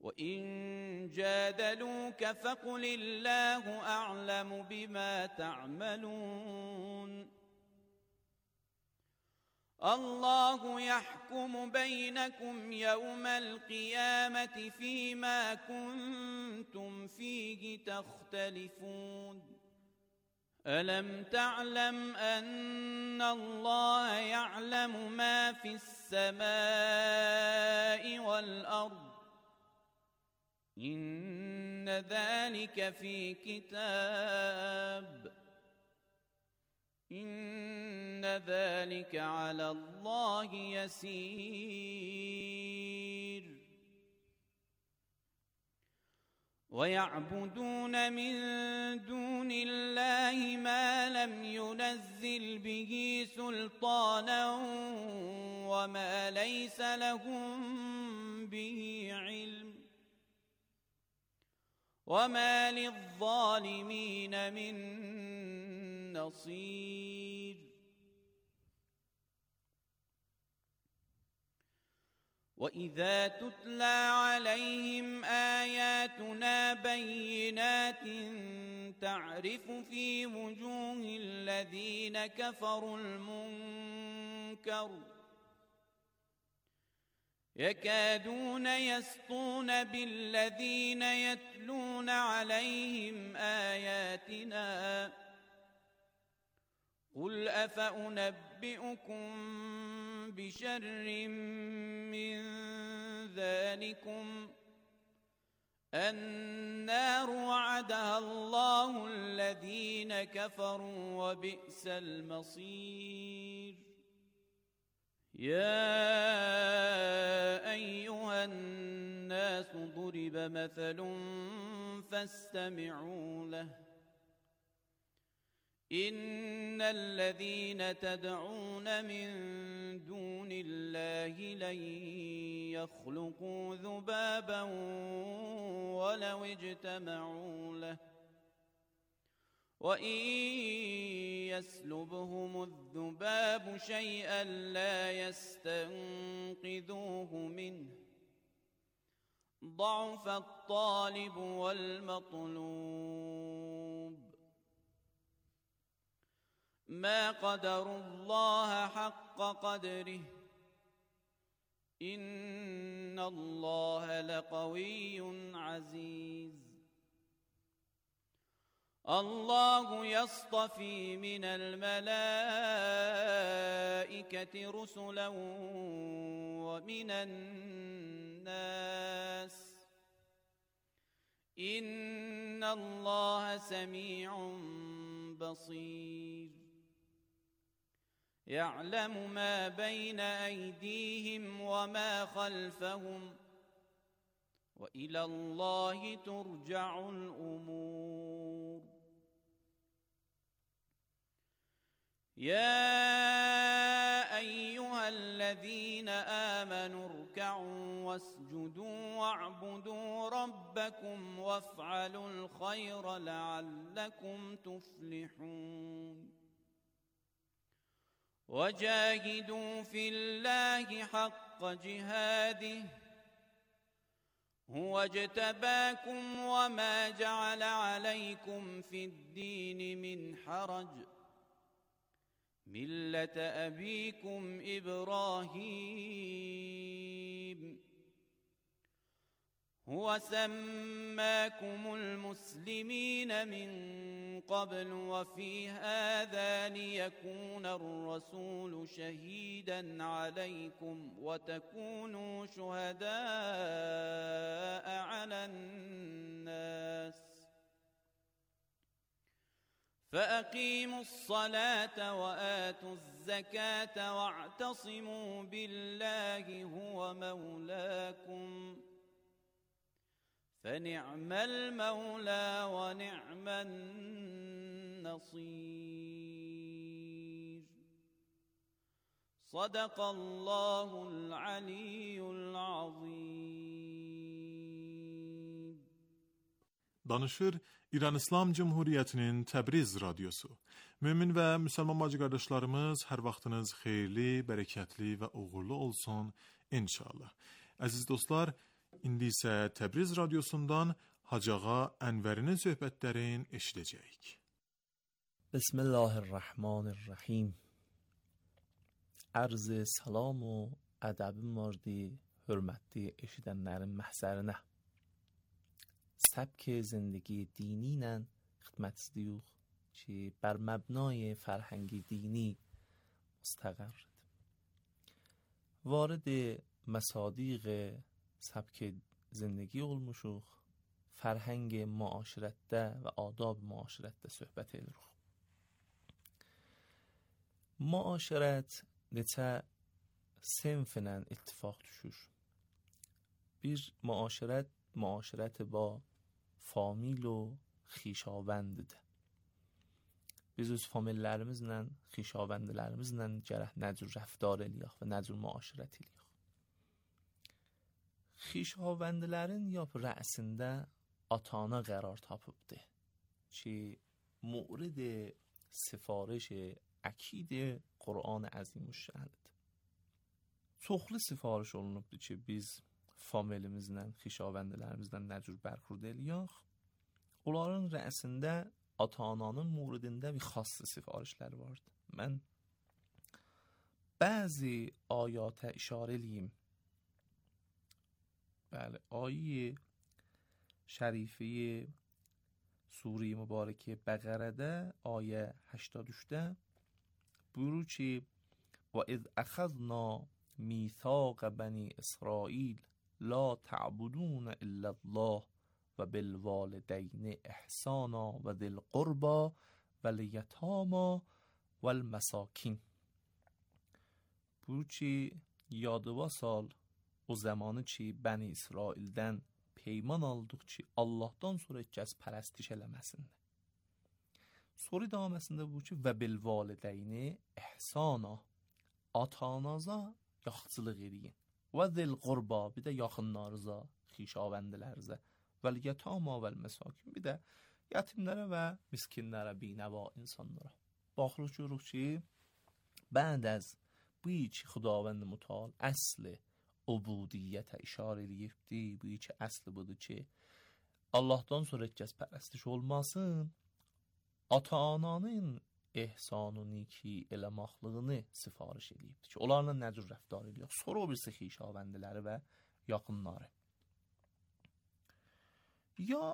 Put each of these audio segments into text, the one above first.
وإن جادلوك فقل الله أعلم بما تعملون الله يحكم بينكم يوم القيامة فيما كنتم فيه تختلفون ألم تعلم أن الله يعلم ما في السماء والأرض إن ذلك في كتاب إن ذلك على الله يسير ويعبدون من دون الله ما لم ينزل به سلطانا وما ليس لهم به علم وما للظالمين من نصير وإذا تتلى عليهم آياتنا بينات تعرف في وجوه الذين كفروا المنكر يكادون يسطون بالذين يتلون عليهم آياتنا قل أفأنبئكم بشر من ذلكم النار وعدها الله الذين كفروا وبئس المصير يا أيها الناس ضرب مثل فاستمعوا له إن الذين تدعون من دون الله لن يخلقوا ذبابا ولو اجتمعوا له وإن يسلبهم الذباب شيئا لا يستنقذوه منه ضعف الطالب والمطلوب ما قدروا الله حق قدره إن الله لقوي عزيز الله يصطفي من الملائكة رسلا ومن الناس إن الله سميع بصير يعلم ما بين أيديهم وما خلفهم وإلى الله ترجع الأمور يا أيها الذين آمنوا اركعوا واسجدوا واعبدوا ربكم وافعلوا الخير لعلكم تفلحون وجاهدوا في الله حق جهاده هو اجتباكم وما جعل عليكم في الدين من حرج ملة أبيكم إبراهيم هو سماكم المسلمين من قبل وفي هذا ليكون الرسول شهيدا عليكم وتكونوا شهداء على الناس فأقيموا الصلاة وآتوا الزكاة واعتصموا بالله هو مولاكم فنعم المولى ونعم النصير صدق الله العلي العظيم. Danışır İran İslam Cumhuriyyətinin Təbriz radiosu. Mömin və müsəlman bacı qardaşlarımız, hər vaxtınız xeyirli, bərəkətli və uğurlu olsun inşallah. Əziz dostlar, İndi isə Təbriz radiosundan Hacıağa Ənvərinin söhbətlərini eşidəcəyik. Bismillahirrahmanirrahim. Arz salam و ədəbim vardı hörmətli eşidənlərin məhzərinə. سبک زندگی دینی نن خدمت دیوخ که بر مبنای فرهنگی دینی مستقر وارد مصادیق سبک زندگی olmuşuq فرهنگ معاشرتdə və adab معاشرتdə söhbət edirik. معاشرت neçə sinfinlə ittifaq düşür. Bir معاشرت با فامیل و خیشاوندdir. Biz öz famillərimizlə, xişavəndlərimizlə gərək nə cür rəftar eləyək və nə cür müaşirət eləyək. Xişavəndlərin rəsində ata-ana qərar tapıbdır ki, mورد سفارش اکید قرآن عظیم الشأنdir. Çoxlu sifariş olunubdur ki, biz familimizlə, xişavəndlərimizlə nə cür bərxurd eləyək. Onların rəsində ata-ananın موردində bir xas sifarişləri vardı. Mən bəzi ayata işarə eləyim. Bəli, ayə şərifəyə Sure mübarəkə Bəqərədə ayə 83-də buyurur ki: "Və iz əxəzna میثاق بنی اسرائیل لا تعبدون الا الله و بالوالدین احسانا و ذی القربى و الیتامی و المساکین." Bu ki yadıva sal o zamanı ki Bəni İsraildən peyman aldıq ki Allahdan sonra heç kəs pərəstiş eləməsinlər. Sonra davaməsində bu ki və bil valideyni ehsana, ata-anaza yaxçılıq eləyin. Və zil qurba, bir də yaxınlarınıza, xişavəndlərinizə, vəl yətama vəl məsakin, bir də yetimlərə və miskinlərə, binəva insanlara. Baxırıq görürük ki, bənd az bu iki Xudavənd mütəal əsli ubudiyyətə işarə eləyibdi. Bu iki əsli budur ki, Allahdan sonra heç kəs pərəstiş olmasın, ata-ananın ehsan-ı niki eləmaqlığını sifariş edibdir ki, onlarla nə cür rəftar edilir. Sonra o birisi xişavəndləri və yaxınları. Ya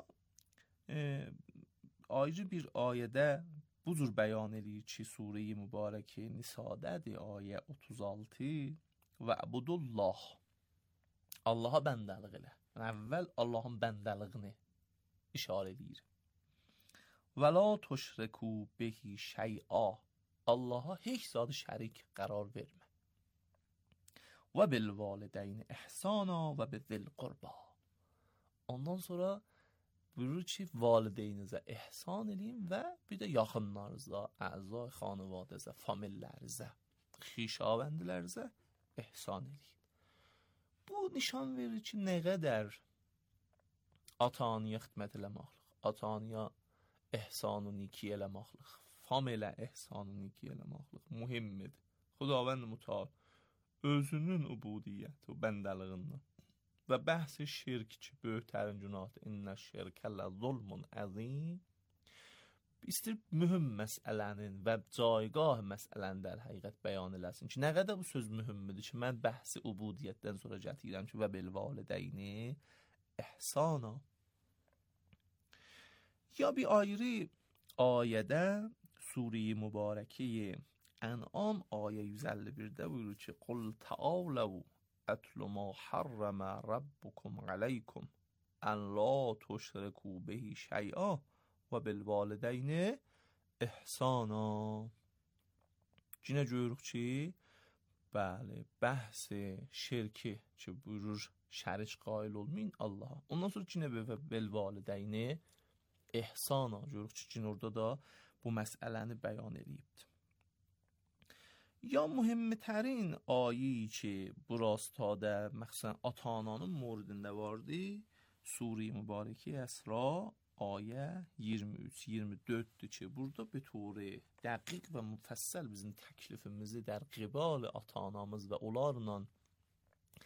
ayrı bir ayədə bu cür bəyan edir ki, Sure-i Mübarəkə Nisa'dədir, ayə 36 və əbudullah, Allaha bəndəlik elə. Əvvəl Allahın bəndəliyini işarə edir. Və la tuşrikû bihi şey'a, Allaha heç zad şərik qərar vermə. Və bil valideyn ihsana və bizil qurba. Ondan sonra buyurur ki, valideynizə ihsan eləyin və bir də yaxınlarınıza, əzai xanvadəzə, famillərinizə, xişavəndlərinizə ihsan eləyin. Bu nişan verir ki, nə qədər ata-anaya xidmət eləməklik, ata-anaya ehsan-ı niki eləməklik, familə ehsan-ı niki eləməklik mühimdir. Xudavənd mütəal özünün ubudiyyəti, bəndəliğindən və bəhs-i şirk ki, böyüklərin günahdır. İnnə şirkə lə zulmun əzim. İstir mühüm məsələnin və caygah məsələnin də həqiqət bəyan eləsin ki, nə qədər bu söz mühümmidir ki, mən bəhsi ubudiyyətdən sonra gətirəm ki, və bil valideyni ihsana. Ya bir ayrı ayədə Sure-i Mübarəkə Ən'am ayə 151-də buyurur ki, qul təaləv ətlu ma harrəmə rabbukum aleykum ən la tuşrikû bihi şey'a və bil valideyni ihsana. Yenə görürük ki, bəli, bəhsi şirki ki, buyurur şərik qail olmayın Allaha. Ondan sonra yenə bil valideyni ihsana görürük ki, orada da bu məsələni bəyan edibdir. Ya mühimtərin ayi ki, bu rastada məxsən ata-ananın mouridində vardı, Sure-i Mübarəkə Əsra ayə 23-24-dür ki, burada bir turi dəqiq və müfəssəl bizim təklifimizi dər qibal ata-anamız və onlarla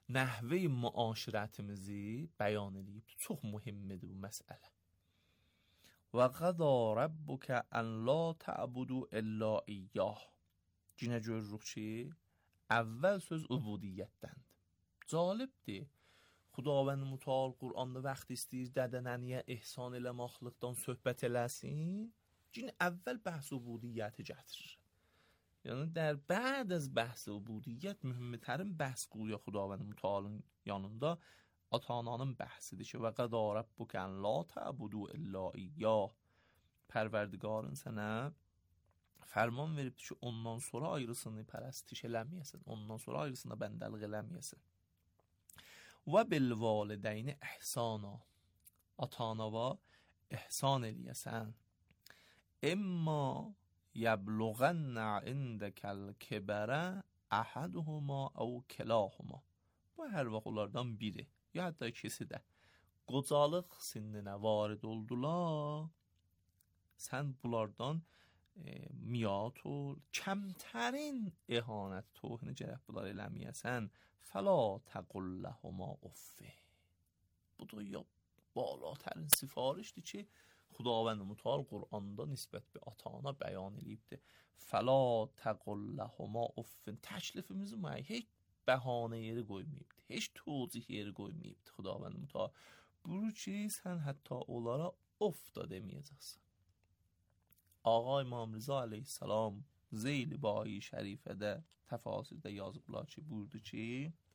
nəhvə müaşirətimizi bəyan edib. Çox mühümdür bu məsələ. Və qada rabbuka an la ta'budu illa iyyah. Yenə görürük ki, əvvəl söz ubudiyyətdəndir. Cəlibdir. Xudavənd Mütəal Quranda vaxt istəyir dədənəniyə ehsan eləməklikdən söhbət eləsin. Yenə əvvəl bəhs ubudiyyəti gətirir. Yəni در بعد از بحث عبودیت مهمترین بحث قوی خداوند متعال yanında ata-ananın bəhsidir ki, və qədə rabbuka an la ta'budu illa iyyah. Pərverdigarın sənə fərman veribdir ki, ondan sonra ayrısını pərəstiş eləməyəsən, ondan sonra ayrısına bəndəlik eləməyəsən. Və bil valideyni ihsana, ata-anava ihsan eləyəsən. İmma yəbluğənə indəkəl kibərə əhəduhuma əv kilahuma. Bu hər vaxt onlardan biri, ya hətta ikisi də qocalıq sinninə varid oldular, sən bunlardan miat ol, kəmtərin ihanət tohini gərək bunlar eləməyəsən, fəla təqulləhuma uffi. Bu da ya balatərin sifarişdir ki, Xudavənd Mütəal Quranda nisbət bir ata-ana bəyan edibdir. Fəla təqulləhuma uffin. Təklifimizi heç bəhanə yeri qoymayıbdır, heç tozih yeri qoymayıbdır Xudavənd Mütəal. Buyurur ki, sən hətta onlara of da deməyəcəksən. Ağa İmam Rıza aleyhissalam Zeyl-i Bayi Şərifədə təfasirdə yazıblar ki, buyurdu ki,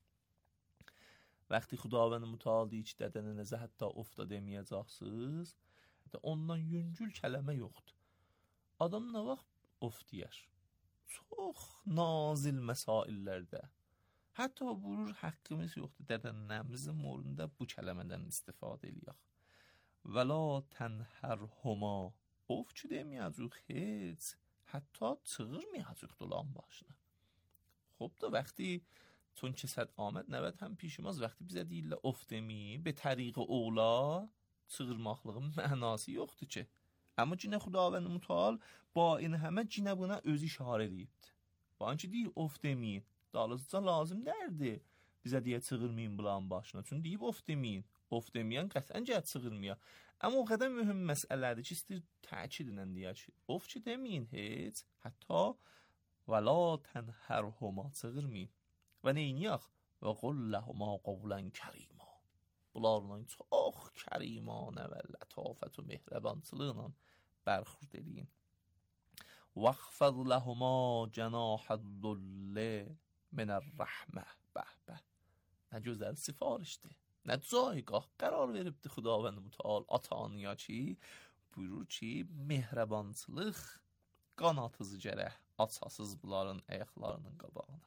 vəqti Xudavənd Mütəal deyir ki, dədənənizə hətta of da deməyəcəksiniz, ondan yüngül kələmə yoxdur. Adam nə vaxt of deyər? Çox nazil məsaillərdə. Hətta buyurur, haqqımız yoxdur, dədənlərimizin morunda bu kələmədən istifadə eləyək. Və la tənhərhuma, of ki deməyəcək heç, hətta çığırmayacaq dolan başına. Xob da vəqti, çون ki səd Ahmed nəvət həm pişimaz, vəqti bizə deyirlə of deməyi, be təriqi oğla, çığırmaqlığın mənası yoxdur ki. Amma cinə Xudavənd Mütəal ba in həmə cinə buna öz işarə edibdir. Ba ki deyir of deməyin. Dalızca lazım dərdi. Bizə deyə çığırmayın bulan başına. Çünki deyib of deməyin. Of deməyən qəsən gəl çığırmaya. Amma o qədər mühüm məsələdir ki, istəyir təkid ilə deyək ki, of ki deməyin heç, hətta və la tənhərhuma çığırmayın. Və neyniyək? Və qulləhuma qovlən kərimə. Bunlarla çox kərimanə və lətafət və mehrəbançılıqla bərxurd edin. وَخْفَضْ لَهُمَا جَنَاحَ الذُّلِّ مِنَ الرَّحْمَةِ. Bəh. Nə gözəl sifarişdir. Nə caygah qərar veribdir Xudavənd Mütəal ata-anaya ki, buyurur ki, mehrəbançılıq qanatıcı gərək açasız bunların ayaqlarının qabağına.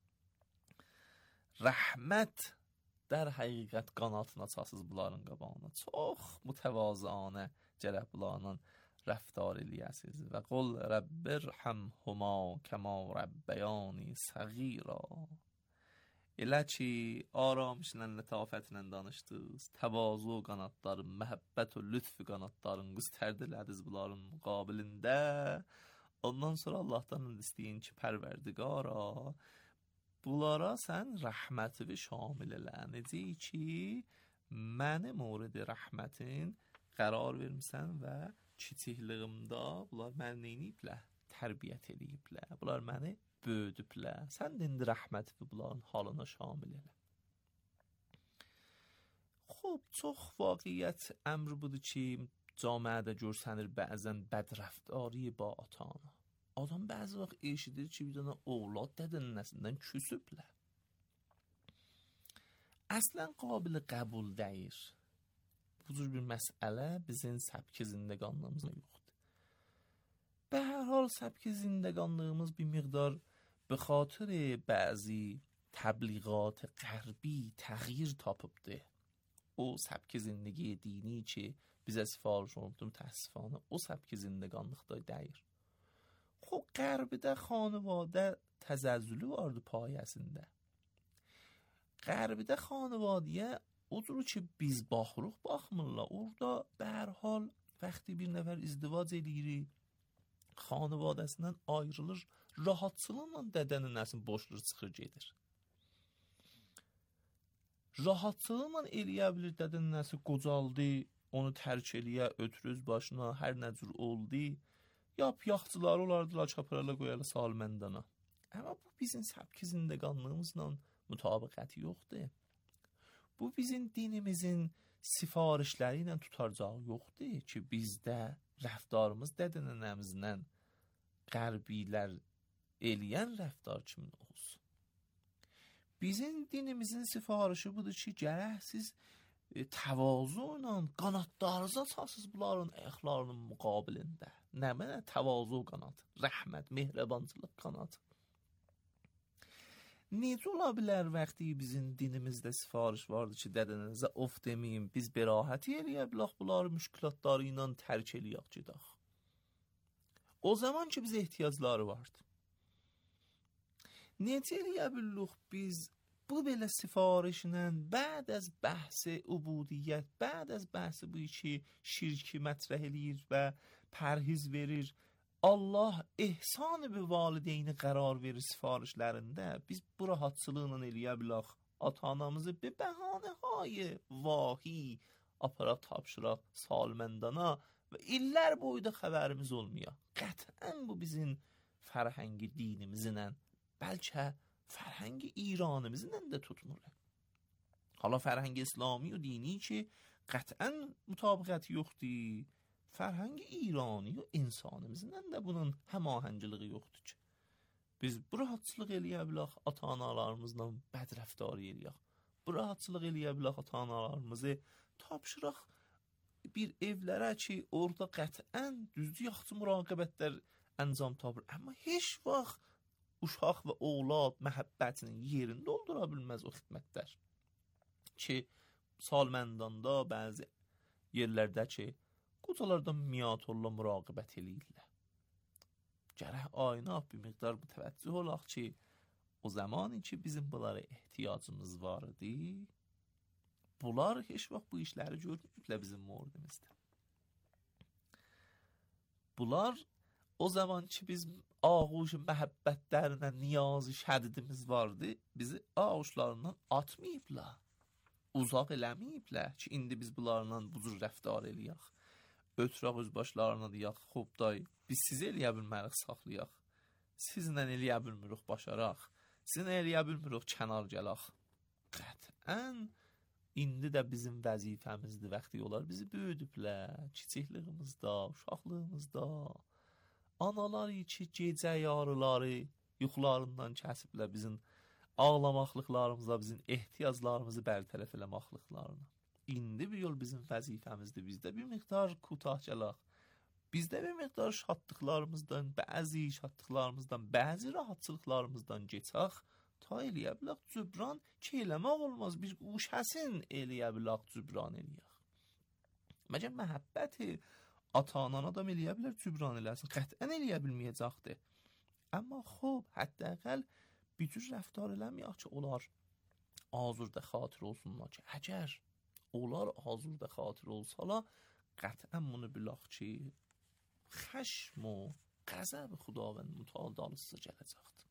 Rəhmət در həqiqət qanatına açasız bunların qabağına. Çox mütəvazıanə gərək bunlarla rəftar eləyəsiniz. Və qul Rabbirhamhuma kəma Rabbəyani səğira. Elə ki, aramışla, lətafətlə danışdınız, təvazu qanatların, məhəbbət və lütf qanatların qüstərdilədiniz bunların müqabilində. Ondan sonra Allahdan istəyin ki, pərverdigara, bunlara sən rəhməti şamil elə. Necə ki, məni mورد rəhmətin qərar vermişsən və kiçikliyimdə bunlar məni neyniyiblər? Tərbiyyət ediblər. Bunlar məni böyüdüblər. Sən də indi rəhməti bunların halına şamil elə. Xob, çox vaqiyyət əmr budur ki, camiədə görsənir bəzən bədrəftari ba ata-ana. Adam bəzi vaxt eşidir ki, bir dənə oğlad dədənəsindən küsüblər. Əslən qabil qəbul deyir. Bu cür bir məsələ bizim səbki zindəqanlığımızda yoxdur. Be hər hal səbki zindəqanlığımız bir miqdar به خاطر بعضی تبلیغات غربی تغییر tapıbdı. O səbki zindagi dini ki bizə sifariş olundu mütəəssifانه o səbki zindəqanlıqda deyir. Xob qərbdə xanvadə təzəzzülü vardı payəsində. Qərbdə xanvadiyə o cür ki biz baxırıq baxmırlar. Orada به هر حال وقتی bir nəfər izdivac eləyir, xanvadəsindən ayrılır, rahatçılıqla dədənin nəsin boşluq çıxır gedir. rahatçılıqla eləyə bilir dədən nəsə qocaldı, onu tərk eləyə, ötürüz başına, hər nə cür oldu. Yap yaxçıları olardılar, çaparala qoyarlar salməndana. Amma bu bizim səbki zindəqanlığımızla mütabiqəti yoxdur. Bu bizim dinimizin sifarişləri ilə tutacağı yoxdur ki, bizdə rəftarımız dədənənəmizlə qərbilər eləyən rəftar kimi olsun. Bizim dinimizin sifarişi budur ki, gərək siz təvazu ilə qanadlarınızı açasınız bunların əxlarının müqabilində. Nə mənə təvazu qanad, rəhmət, mehribançılıq qanad. Necə ola bilər vəqti bizim dinimizdə sifariş vardı ki, dədənənizə of deməyim, biz berahəti eləyə bilək bunları müşkilatları ilə tərk eləyək gedək. O zaman ki, bizə ehtiyacları vardı. Necə eləyə bilirik biz bu belə sifarişlə bəd az bəhs-i ubudiyyət, bəd az bəhs bu ki, şirki mətrəh eləyir və pərhiz verir, Allah ehsan-ı bi valideyni qərar verir sifarişlərində, biz bu rahatçılıqla eləyə bilək, ata-anamızı bir bəhanə-hay vahi aparaq tapşıraq salməndana və illər boyda xəbərimiz olmuyor. Qətən bu bizim fərhəngi dinimizlə, bəlkə fərhəngi İranımızla da tutmur. Hala fərhəngi İslami و dini ki, qətən mütabiqəti yoxdur. Fərhəngi İrani و insanımızla da bunun həmahəngiliği yoxdur ki. Biz bu rahatçılıq eləyə bilək, ata-analarımızla bədrəftar eləyək. Bu rahatçılıq eləyə bilək, ata-analarımızı tapşıraq bir evlərə ki, orada qətən düzdür, yaxşı müraqibətlər əncam tapır. Amma heç vaxt uşaq və oğlad məhəbbətinin yerini doldura bilməz o xidmətlər. Ki, salməndanda bəzi yerlərdə ki, qocalardan miyatorla müraqibət eləyirlər. Gərək aynaq bir miqdar mütəvəccüh olaq ki, o zamanı ki, bizim bunlara ehtiyacımız var idi, bunlar heç vaxt bu işləri görməyiblər bizim mordimizdə. Bunlar o zaman ki, biz ağuş məhəbbətlərinə niyazı şədidimiz vardı, bizi ağuşlarından atmayıblar, uzaq eləməyiblər ki, indi biz bunlarla bu cür rəftar eləyək. Ötüraq öz başlarına deyək, xub day, biz sizi eləyə bilmərik saxlayaq, sizlə eləyə bilmirik başaraq, sizlə eləyə bilmirik kənar gələk. Qətən, indi də bizim vəzifəmizdir, vəxti olar bizi böyüdüblər, kiçikliğimizdə, uşaqlığımızda, anaları ki, gecə yarıları yuxularından kəsiblər bizim ağlamaqlıqlarımızla, bizim ehtiyaclarımızı bərtərəf eləmaqlıqlarına. İndi bir yol bizim vəzifəmizdir, bizdə bir miqdar kutah gələk, bizdə bir miqdar şadlıqlarımızdan, bəzi rahatçılıqlarımızdan geçək, ta eləyə bilək cübran ki, eləmək olmaz, bir quşəsin eləyə bilək cübran eləyək. Məcəm məhəbbəti ata-anana da eləyə bilər cübran eləsin, qətən eləyə bilməyəcəkdir. Amma xub, hətta əqəl bir cür rəftar eləməyək ki, onlar azurda xatir olsunlar ki, əgər onlar azurda xatir olsalar, qətən bunu bilək ki, xəşm و qəzəb xudavənd mütəal dalısıza gələcəkdir.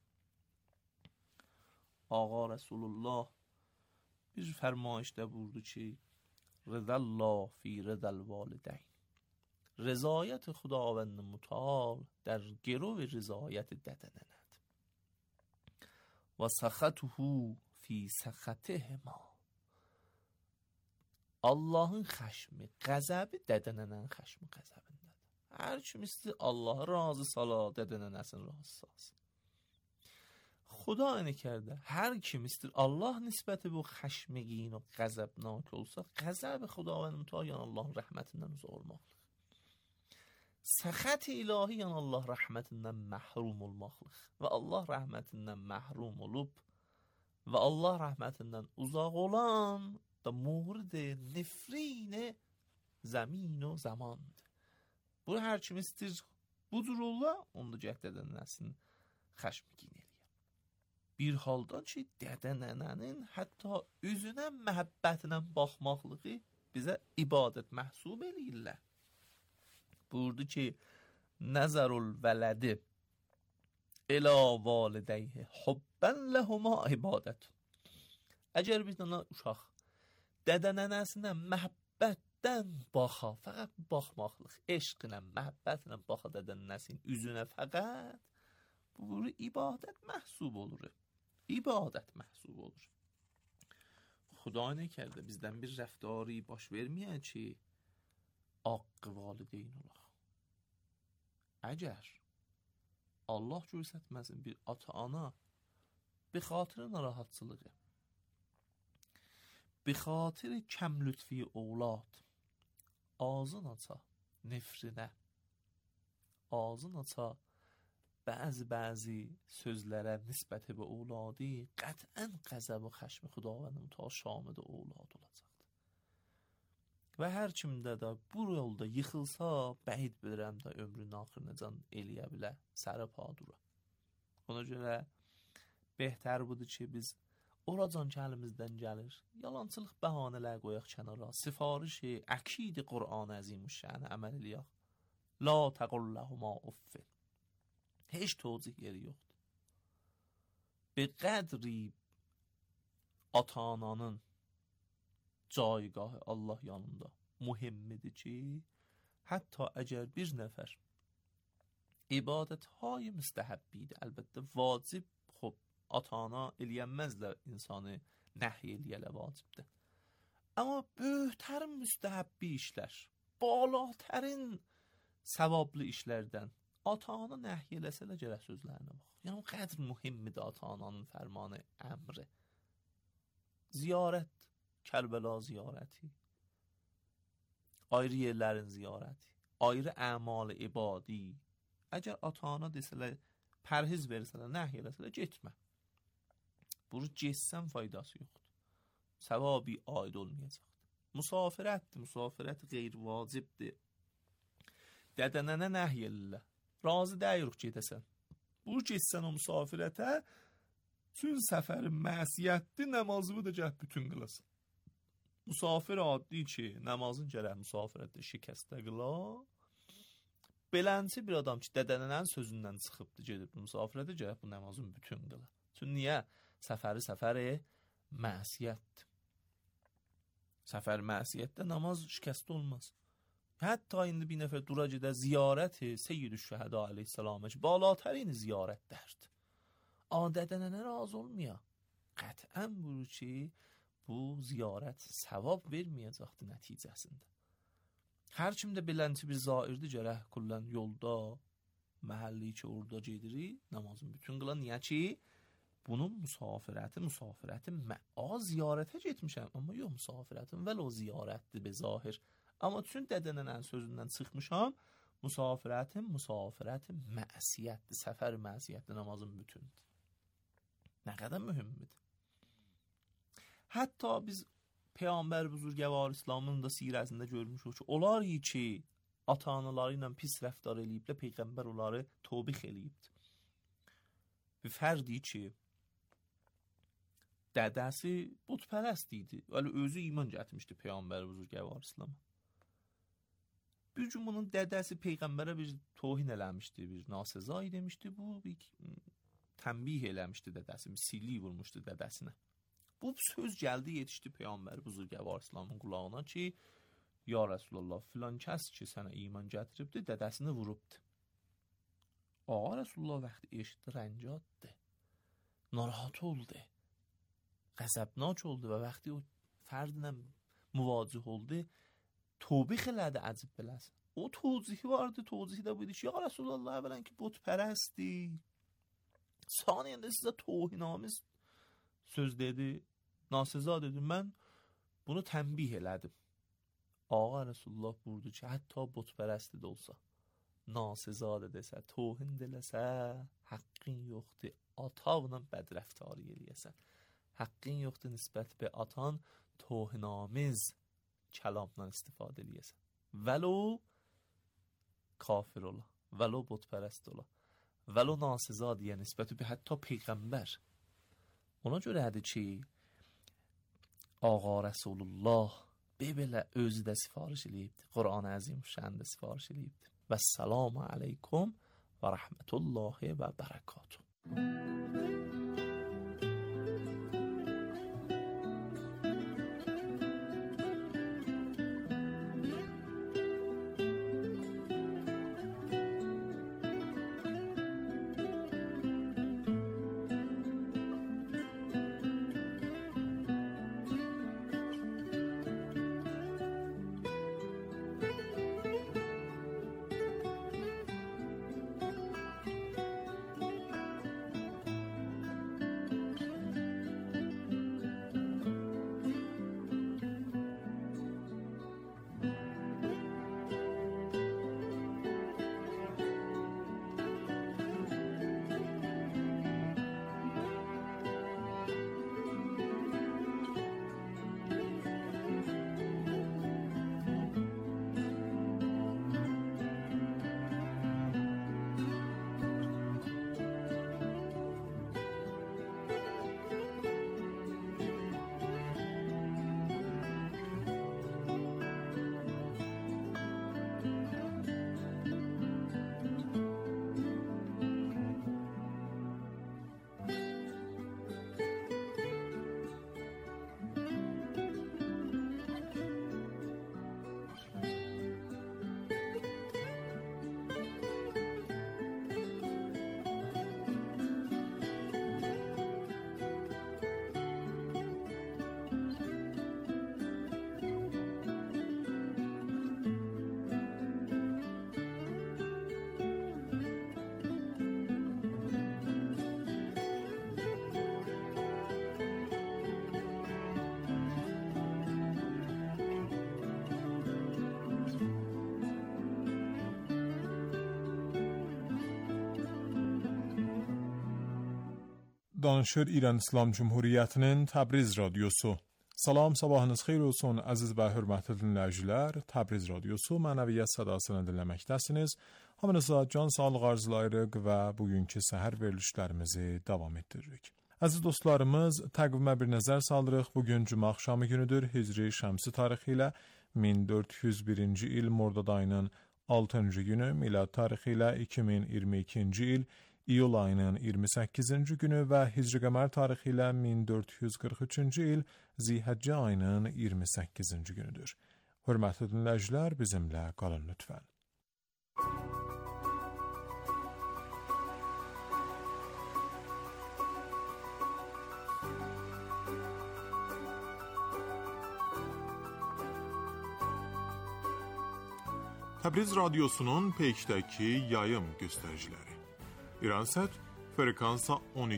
Ağa Rasulullah bir fərmayişdə buyurdu ki, rıdallah fi rıdal valideyn. Rızayət xudavənd mütəal در گرو رضایت ددنند و سخطه فی سخطهما. Allahın xəşmi, qəzəbi dədənənən xəşmi qəzəbindədir. Hər kim istəyir Allahı razı sala, dədənənəsin razı salsın. Xuda aynı kərdə, hər kim istəyir Allah nisbəti bu xəşmigin o qəzəbnak olsa, qəzəb xudavənd mütəal yəni Allahın rəhmətindən uzaq olmaqdır. Səxət ilahi yəni Allah rəhmətindən məhrum olmaqdır. Və Allah rəhmətindən məhrum olub və Allah rəhmətindən uzaq olan da mورد nefrin زمین و zamandır. Bu hər kim istəyir bu cür ola, onu cəhdədənləsin xəşmigin eləyər. Bir halda ki, dədənənənin hətta üzünə məhəbbətinə baxmaqlığı bizə ibadət məhsub eləyirlər. Buyurdu ki, nəzərul vələdi ilə valideyhi hubben ləhuma ibadət. Əgər bir dənə uşaq dədə nənəsinə məhəbbətdən baxa, fəqət baxmaqlıq, eşqlə, məhəbbətlə baxa dədə nənəsinin üzünə fəqət, bu ibadət məhsub olur. İbadət məhsub olur. Xuda nəkərdə bizdən bir rəftari baş verməyən ki, haqqı valideyn olaq. Əgər Allah göstərməsin bir ata-ana به خاطر ناراحتçılığı, به خاطر کم لطفی اولاد ağzın aça nefrinə, ağzın aça bəzi sözlərə nisbət və evladı qətən qəzəb və xəşm Xudavənd ta şamid evlad olacaqdır. Və hər kimdə də bu yolda yıxılsa, bəyid bilirəm də ömrünün axırınacan eləyə bilər sərəpadura. Ona görə bəhtər budur ki, biz oracan ki əlimizdən gəlir, yalançılıq bəhanələr qoyaq kənara, sifarişi əkid Qur'an əzimüşşən əməl eləyək. La təqul ləhuma uffin. Heç tozih yeri yoxdur. Be qədri ata-ananın caygahı Allah yanında mühimmidir ki, hətta əgər bir nəfər ibadət-های müstəhəbbidir, əlbəttə vacib, xub, ata-ana eləyənməzlər insanı nəhy eləyələ vacibdir. Amma böyüklərin müstəhəbbi işlər, balatərin savablı işlərdən ata-ana nəhy eləsələ gərək sözlərinə bax. Yəni, o qədr mühimmidir ata-ananın fərmanı, əmri. Ziyarət, Kərbəla ziyarəti, ayrı yerlərin ziyarəti, ayrı əmal ibadi. Əgər ata-ana desələr, pərhiz versələr, nəhy eləsələr, getmə. Bunu getsən faydası yoxdur. Səvabi aid olmayacaqdır. Musafirətdir, musafirət qeyr-vacibdir. Dədənənə nəhy elirlər. Razı dəyirik gedəsən. Bu getsən o musafirətə, tün səfərin məsiyyətdir, namazını da gəh bütün qılasın. Musafir adli ki, namazın gərək musafirətdə şikəstə qıla. Belənçi bir adam ki, dədənənən sözündən çıxıbdır, gedib musafirətə gərək bu namazın bütün qıla. Çünki niyə? Səfəri məsiyyətdir. Səfər məsiyyətdə namaz şikəstə olmaz. Hətta indi bir nəfər dura gedə ziyarəti Seyyid-ü Şəhədə aleyhissalamə ki, balatərin ziyarətlərdir. Dədənənə razı olmaya. Qətən buyur ki, bu ziyarət savab verməyəcəkdir nəticəsində. Hər kimdə belənti bir zairdir, gərək kullən yolda, məhəlli ki, orada gedirik, namazın bütün qılan. Niyə ki, bunun musafirəti, ziyarətə getmişəm, amma yox, musafirətin vəl o ziyarətdir be zahir. Amma çün dədənənən sözündən çıxmışam, musafirətin məsiyyətdir, səfər məsiyyətdir, namazın bütündür. Nə qədər mühümmidir. Hətta biz Peyğəmbər buzurgəvar İslamın da sirəsində görmüşük ki, onlar ki, ata-anaları ilə pis rəftar eləyib də Peyğəmbər onları tövbih eləyibdir. Bir fərdi ki, dədəsi butpərəst idi, vəli özü iman gətirmişdi Peyğəmbər buzurgəvar İslam'a. Bir gün bunun dədəsi Peyğəmbərə bir tohin eləmişdi, bir nasezai demişdi, bu bir tənbih eləmişdi dədəsi, bir sili vurmuşdu dədəsinə. Bu söz gəldi, yetişdi Peyğəmbər buzurgəvar İslamın qulağına ki, ya Rəsulullah, filan kəs ki, sənə iman gətiribdi, dədəsini vurubdu. Ağa Rəsulullah vaxtı eşitdi, rəncaddı, narahat oldu, qəzəbnak oldu və vaxtı o fərdlə müvacih oldu, tövbih elədi, əcib biləsin. O tövzihi vardı, tövzihi də buydu ki, ya Rəsulullah, əvvələn ki, butpərəsdi, saniyəndə sizə tohinamiz söz dedi, naseza dedi, mən bunu tənbih elədim. Ağa Rəsulullah buyurdu ki, hətta butpərəsti də olsa, naseza da desə, tohin deləsə, haqqın yoxdur, atavla bədrəftarı eləyəsən. Haqqın yoxdur nisbət be atan, tohinamiz kəlamdan istifadə eləyəsən. Vəlo kafir ola, vəlo butpərəst ola, vəlo naseza deyə nisbəti be hətta Peyğəmbər. Ona görədir ki, Ağa Rəsulullah belə özü də sifariş eləyibdir. Qur'an-ı Əzimüşşən də sifariş eləyibdir. Vəssalamu aleykum və rəhmətullahi və bərəkatuhu. danışır İran İslam Cumhuriyetinin Təbriz Radyosu. Salam, sabahınız xeyir olsun əziz və hörmətli dinləyicilər. Təbriz Radyosu mənəviyyat sədasını dinləməkdəsiniz. Hamınıza can sağlıq arzulayırıq və bugünkü səhər verilişlərimizi davam etdiririk. Əziz dostlarımız, təqvimə bir nəzər saldırıq. Bugün cümə axşamı günüdür. Hicri şəmsi tarixi ilə 1401-ci il Mordad ayının 6-cı günü, milad tarixi ilə 2022-ci il iyul ayının 28-ci günü və Hicri qəmər tarixi ilə 1443-cü il Zilhəccə ayının 28-ci günüdür. Hörmətli dinləyicilər, bizimlə qalın lütfən. Təbriz Radyosu'nun peykdəki yayım göstəriciləri. İransat frekansa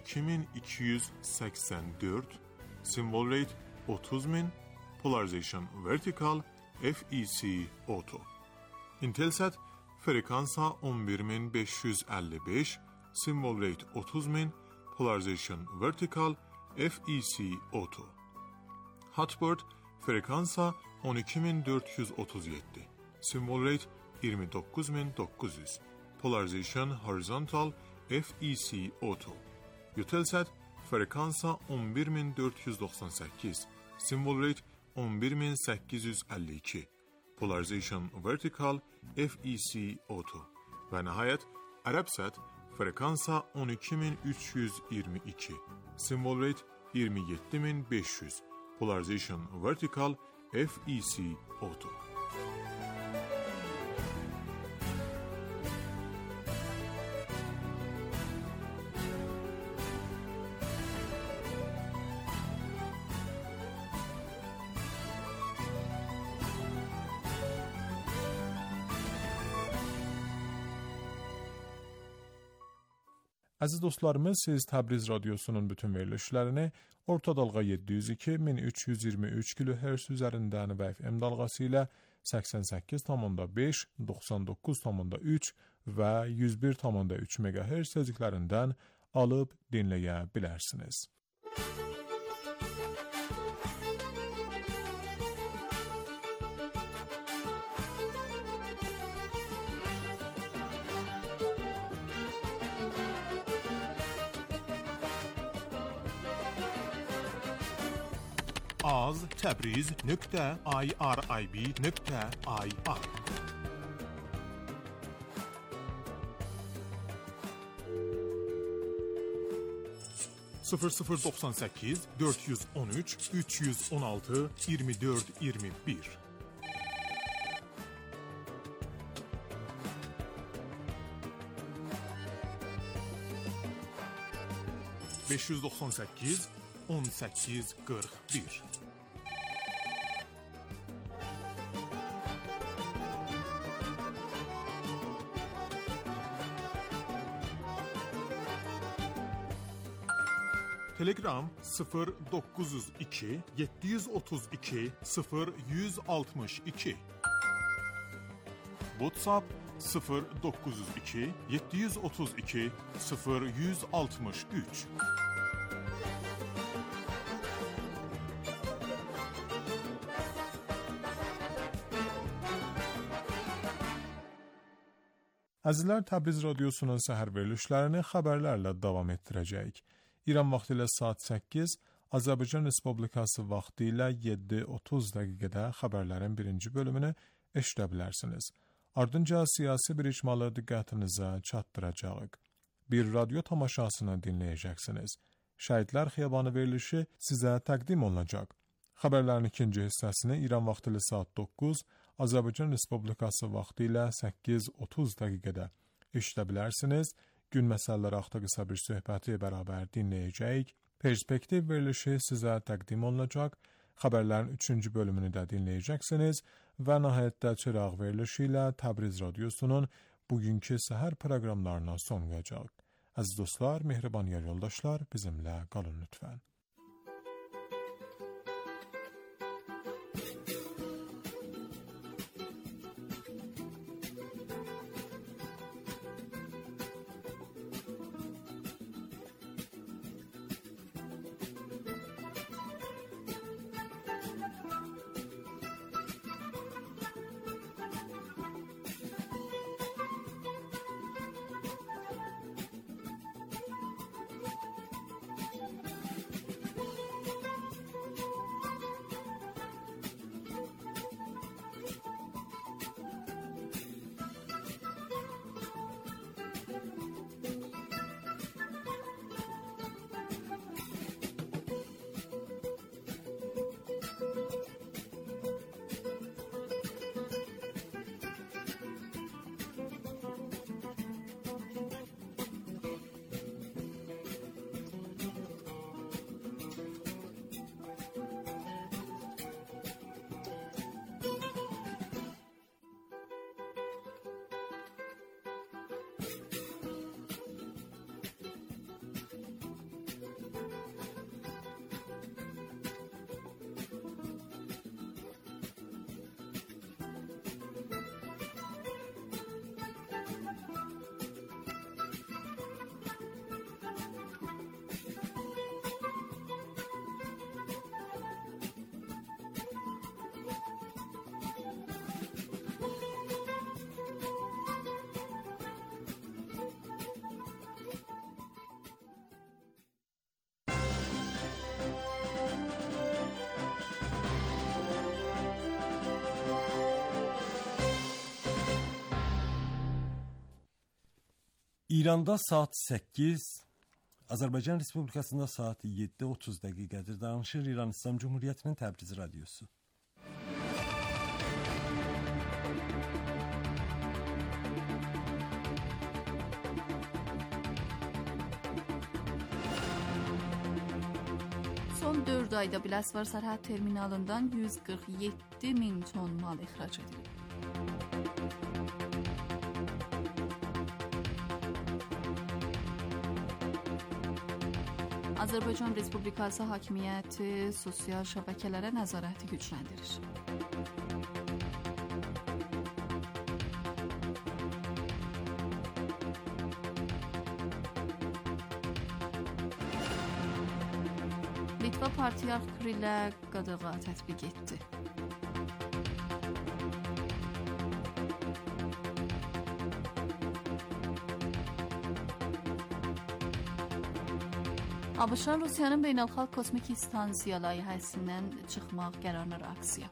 12284, symbol rate 30000, polarization vertical, FEC auto. Intelsat frekansa 11555, symbol rate 30000, polarization vertical, FEC auto. Hotbird frekansa 12437, symbol rate 29900, polarization horizontal, FEC auto. Eutelsat frekansa 11498, symbol rate 11852, polarization vertical, FEC auto. Və nəhayət Arabsat frekansa 12322, symbol rate 27500, polarization vertical, FEC auto. Əziz dostlarımız, siz Təbriz Radyosu'nun bütün verilişlərini orta dalğa 702-1323 kHz üzərindən və FM dalğası ilə 88,5, 99,3 və 101,3 MHz tezliklərindən alıb dinləyə bilərsiniz. az.tabriz.irib.ir 0098 413 316 24 21 598 18 41 Telegram 0902 732 0162 WhatsApp 0902 732 0163 Əzizlər, Təbriz Radyosu'nun səhər verilişlərini xəbərlərlə davam etdirəcəyik. İran vaxtı ilə saat 8, Azərbaycan Respublikası vaxtı ilə 7:30 dəqiqədə xəbərlərin birinci bölümünü eşidə bilərsiniz. Ardınca siyasi bir icmalı diqqətinizə çatdıracağıq. Bir radyo tamaşasını dinləyəcəksiniz. Şəhidlər Xiyabanı verilişi sizə təqdim olunacaq. Xəbərlərin ikinci hissəsini İran vaxtı ilə saat 9, Azərbaycan Respublikası vaxtı ilə 8:30 dəqiqədə eşidə bilərsiniz. Gün məsələləri haqda qısa bir söhbəti bərabər dinləyəcəyik. Perspektiv verilişi sizə təqdim olunacaq. Xəbərlərin 3-cü bölümünü də dinləyəcəksiniz və nəhayətdə çıraq verilişi ilə Təbriz Radyosu'nun bugünkü səhər proqramlarına son qoyacaq. Əziz dostlar, mehriban yer yoldaşlar, bizimlə qalın lütfən. İranda saat 8, Azərbaycan Respublikasında saat 7:30 dəqiqədir. Danışır İran İslam Cumhuriyyətinin Təbriz radiosu. Son 4 ayda Biləsuvar sərhəd terminalından 147 min ton mal ixrac edilib. Azərbaycan Respublikası hakimiyyəti sosial şəbəkələrə nəzarəti gücləndirir. Litva Patriarx Kirilə qadağa tətbiq etdi. ABŞ-ın Rusiyanın beynəlxalq kosmik stansiya layihəsindən çıxmaq qərarına reaksiya.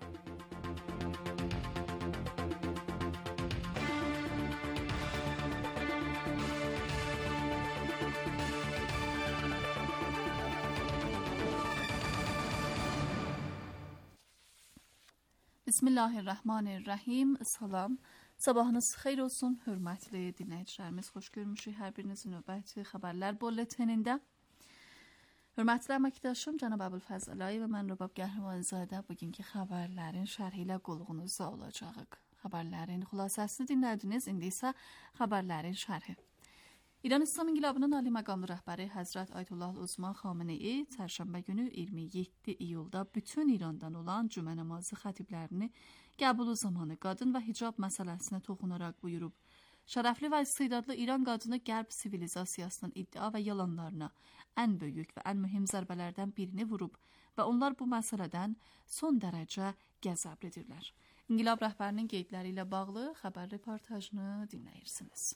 Bismillahirrahmanirrahim. Salam. Sabahınız xeyir olsun, hörmətli dinləyicilərimiz. Xoş görmüşük hər birinizin növbəti xəbərlər bulletinində. Hörmətli əməkdaşım Cənab Əbülfəzəlayi və mən Rübab Qəhrəmanzadə bugünkü xəbərlərin şərhi ilə qulğunuzda olacağıq. Xəbərlərin xülasəsini dinlədiniz, indi isə xəbərlərin şərhi. İran İslam İnqilabının Ali Məqamlı rəhbəri Həzrət Ayətullah Uzma Xameneyi çərşənbə günü 27 iyulda bütün İrandan olan cümə namazı xətiblərini qəbulu zamanı qadın və hicab məsələsinə toxunaraq buyurub. Şərəfli və istedadlı İran qadını qərb sivilizasiyasının iddia və yalanlarına ən böyük və ən mühüm zərbələrdən birini vurub və onlar bu məsələdən son dərəcə qəzəblidirlər. İnqilab rəhbərinin qeydləri ilə bağlı xəbər reportajını dinləyirsiniz.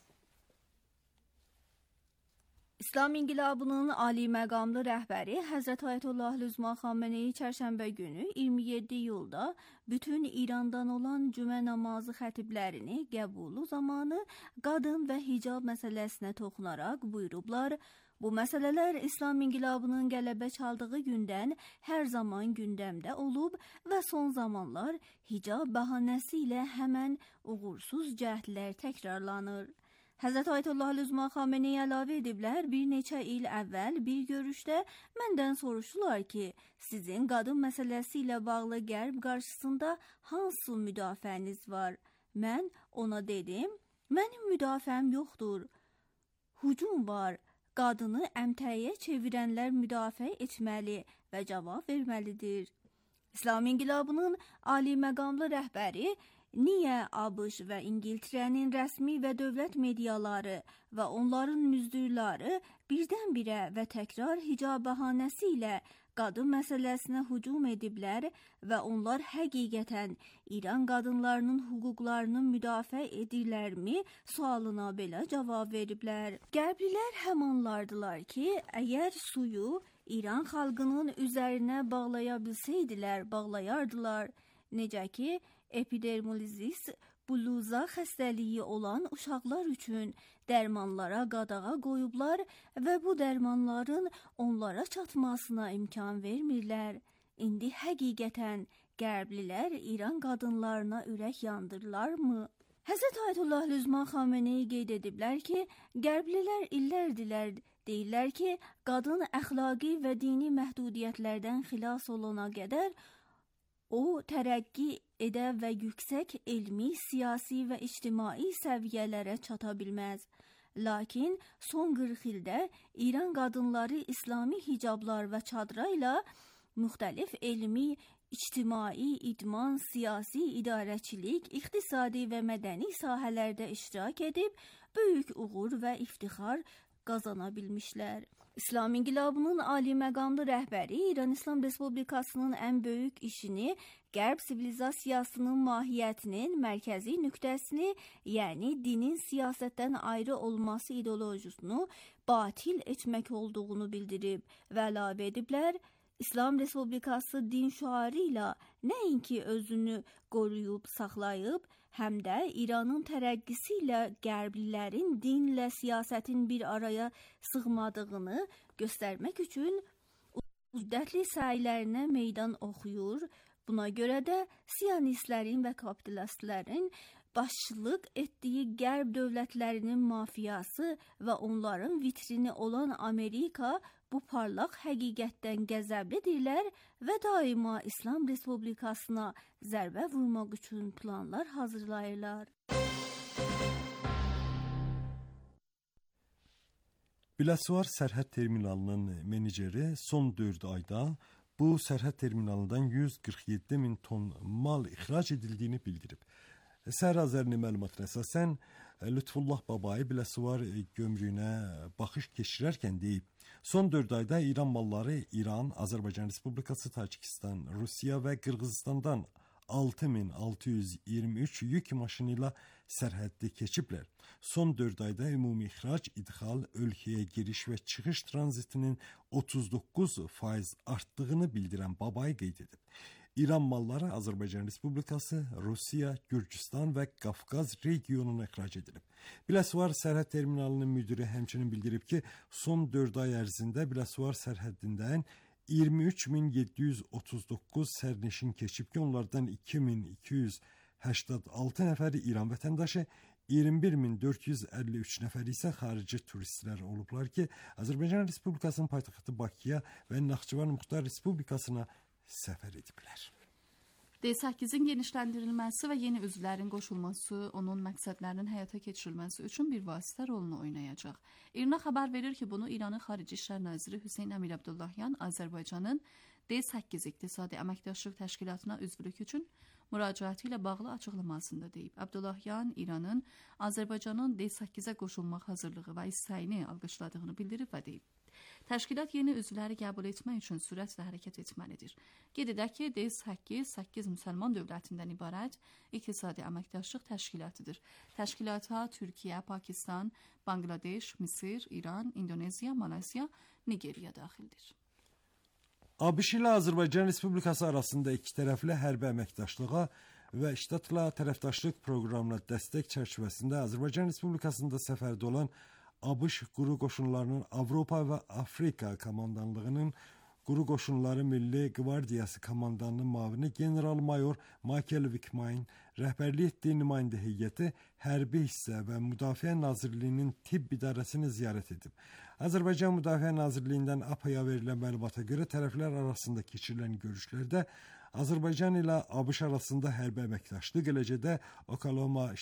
İslam İnqilabının Ali Məqamlı rəhbəri Həzrət Ayətullah Uzma Xameneyi çərşənbə günü 27 iyulda bütün İrandan olan cümə namazı xətiblərini qəbulu zamanı qadın və hicab məsələsinə toxunaraq buyurublar. Bu məsələlər İslam İnqilabının qələbə çaldığı gündən hər zaman gündəmdə olub və son zamanlar hicab bəhanəsi ilə həmən uğursuz cəhdlər təkrarlanır. Həzrət Ayətullah Uzma Xameneyi əlavə ediblər, bir neçə il əvvəl bir görüşdə məndən soruşdular ki, sizin qadın məsələsi ilə bağlı qərb qarşısında hansı müdafiəniz var? Mən ona dedim, mənim müdafiəm yoxdur. Hücum var, qadını əmtəyə çevirənlər müdafiə etməli və cavab verməlidir. İslam İnqilabının Ali Məqamlı rəhbəri niyə ABŞ və İngiltərənin rəsmi və dövlət mediaları və onların müzdürləri birdən-birə və təkrar hicab bəhanəsi ilə qadın məsələsinə hücum ediblər və onlar həqiqətən İran qadınlarının hüquqlarını müdafiə edirlərmi sualına belə cavab veriblər. Qərblilər həmanlardılar ki, əgər suyu İran xalqının üzərinə bağlaya bilsəydilər, bağlayardılar. Necə ki, epidermolizis buluza xəstəliyi olan uşaqlar üçün dərmanlara qadağa qoyublar və bu dərmanların onlara çatmasına imkan vermirlər. İndi həqiqətən qərblilər İran qadınlarına ürək yandırlarmı? Həzrət Ayətullah Uzma Xameneyi qeyd ediblər ki, qərblilər illərdirlər deyirlər ki, qadın əxlaqi və dini məhdudiyyətlərdən xilas olana qədər o tərəqqi edə və yüksək elmi, siyasi və ictimai səviyyələrə çata bilməz. Lakin son 40 ildə İran qadınları İslami hicablar və çadıra ilə müxtəlif elmi, ictimai, idman, siyasi, idarəçilik, iqtisadi və mədəni sahələrdə iştirak edib, böyük uğur və iftixar qazana bilmişlər. İslam İnqilabının Ali Məqamlı rəhbəri İran İslam Respublikasının ən böyük işini qərb sivilizasiyasının mahiyyətinin mərkəzi nöqtəsini, yəni dinin siyasətdən ayrı olması ideolojisini batil etmək olduğunu bildirib və əlavə ediblər, İslam Respublikası din şüarı ilə nəinki özünü qoruyub, saxlayıb, həm də İranın tərəqqisi ilə qərblilərin dinlə siyasətin bir araya sığmadığını göstərmək üçün müddətli səylərinə meydan oxuyur. Buna görə də Siyonistlərin və kapitalistlərin başçılıq etdiyi qərb dövlətlərinin mafiyası və onların vitrini olan Amerika bu parlaq həqiqətdən qəzəblidirlər və daima İslam Respublikasına zərbə vurmaq üçün planlar hazırlayırlar. Biləsuvar sərhəd terminalının meneceri son 4 ayda bu sərhəd terminalından 147 min ton mal ixrac edildiyini bildirib. Səhər Azərinin məlumatına əsasən Lütfullah Babai Biləsuvar gömrüyünə baxış keçirərkən deyib, son 4 ayda İran malları İran, Azərbaycan Respublikası, Tacikistan, Rusiya və Qırğızstandan 6623 yük maşını ilə sərhəddi keçiblər. Son 4 ayda ümumi ixrac, idxal, ölkəyə giriş və çıxış tranzitinin 39% artdığını bildirən Babai qeyd edib. İran malları Azərbaycan Respublikası, Rusiya, Gürcüstan və Qafqaz regionuna ixrac edilib. Biləsuvar sərhəd terminalının müdiri həmçinin bildirib ki, son 4 ay ərzində Biləsuvar sərhəddindən 23.739 sərnişin keçib ki, onlardan 2286 nəfəri İran vətəndaşı, 21.453 nəfər isə xarici turistlər olublar ki, Azərbaycan Respublikasının paytaxtı Bakıya və Naxçıvan Muxtar Respublikasına səfər ediblər. D8-in genişləndirilməsi və yeni üzvlərin qoşulması onun məqsədlərinin həyata keçirilməsi üçün bir vasitə rolunu oynayacaq. İRNA xəbər verir ki, bunu İranın Xarici İşlər Naziri Hüseyn Əmir Abdullahyan Azərbaycanın D8 İqtisadi Əməkdaşlıq Təşkilatına üzvlük üçün müraciəti ilə bağlı açıqlamasında deyib. Abdullahyan İranın Azərbaycanın D8-ə qoşulmaq hazırlığı və istəyini alqışladığını bildirib və deyib. Təşkilat yeni üzvləri qəbul etmək üçün sürətlə hərəkət etməlidir. Qeyd edək ki, D8 8 müsəlman dövlətindən ibarət iqtisadi əməkdaşlıq təşkilatıdır. Təşkilata Türkiyə, Pakistan, Bangladeş, Misir, İran, İndoneziya, Malaysiya, Nigeriya daxildir. ABŞ ilə Azərbaycan Respublikası arasında iki tərəfli hərbi əməkdaşlığa və ştatla tərəfdaşlıq proqramına dəstək çərçivəsində Azərbaycan Respublikasında səfərdə olan ABŞ quru qoşunlarının Avropa və Afrika komandanlığının Quru Qoşunları Milli Qvardiyası komandanının müavini general-mayor Michael Wickman rəhbərlik etdiyi nümayəndə heyəti hərbi hissə və Müdafiə Nazirliyinin tibb idarəsini ziyarət edib. Azərbaycan Müdafiə Nazirliyindən APA-ya verilən məlumata görə tərəflər arasında keçirilən görüşlərdə Azərbaycan ilə ABŞ arasında hərbi əməkdaşlıq, eləcə də Oklahoma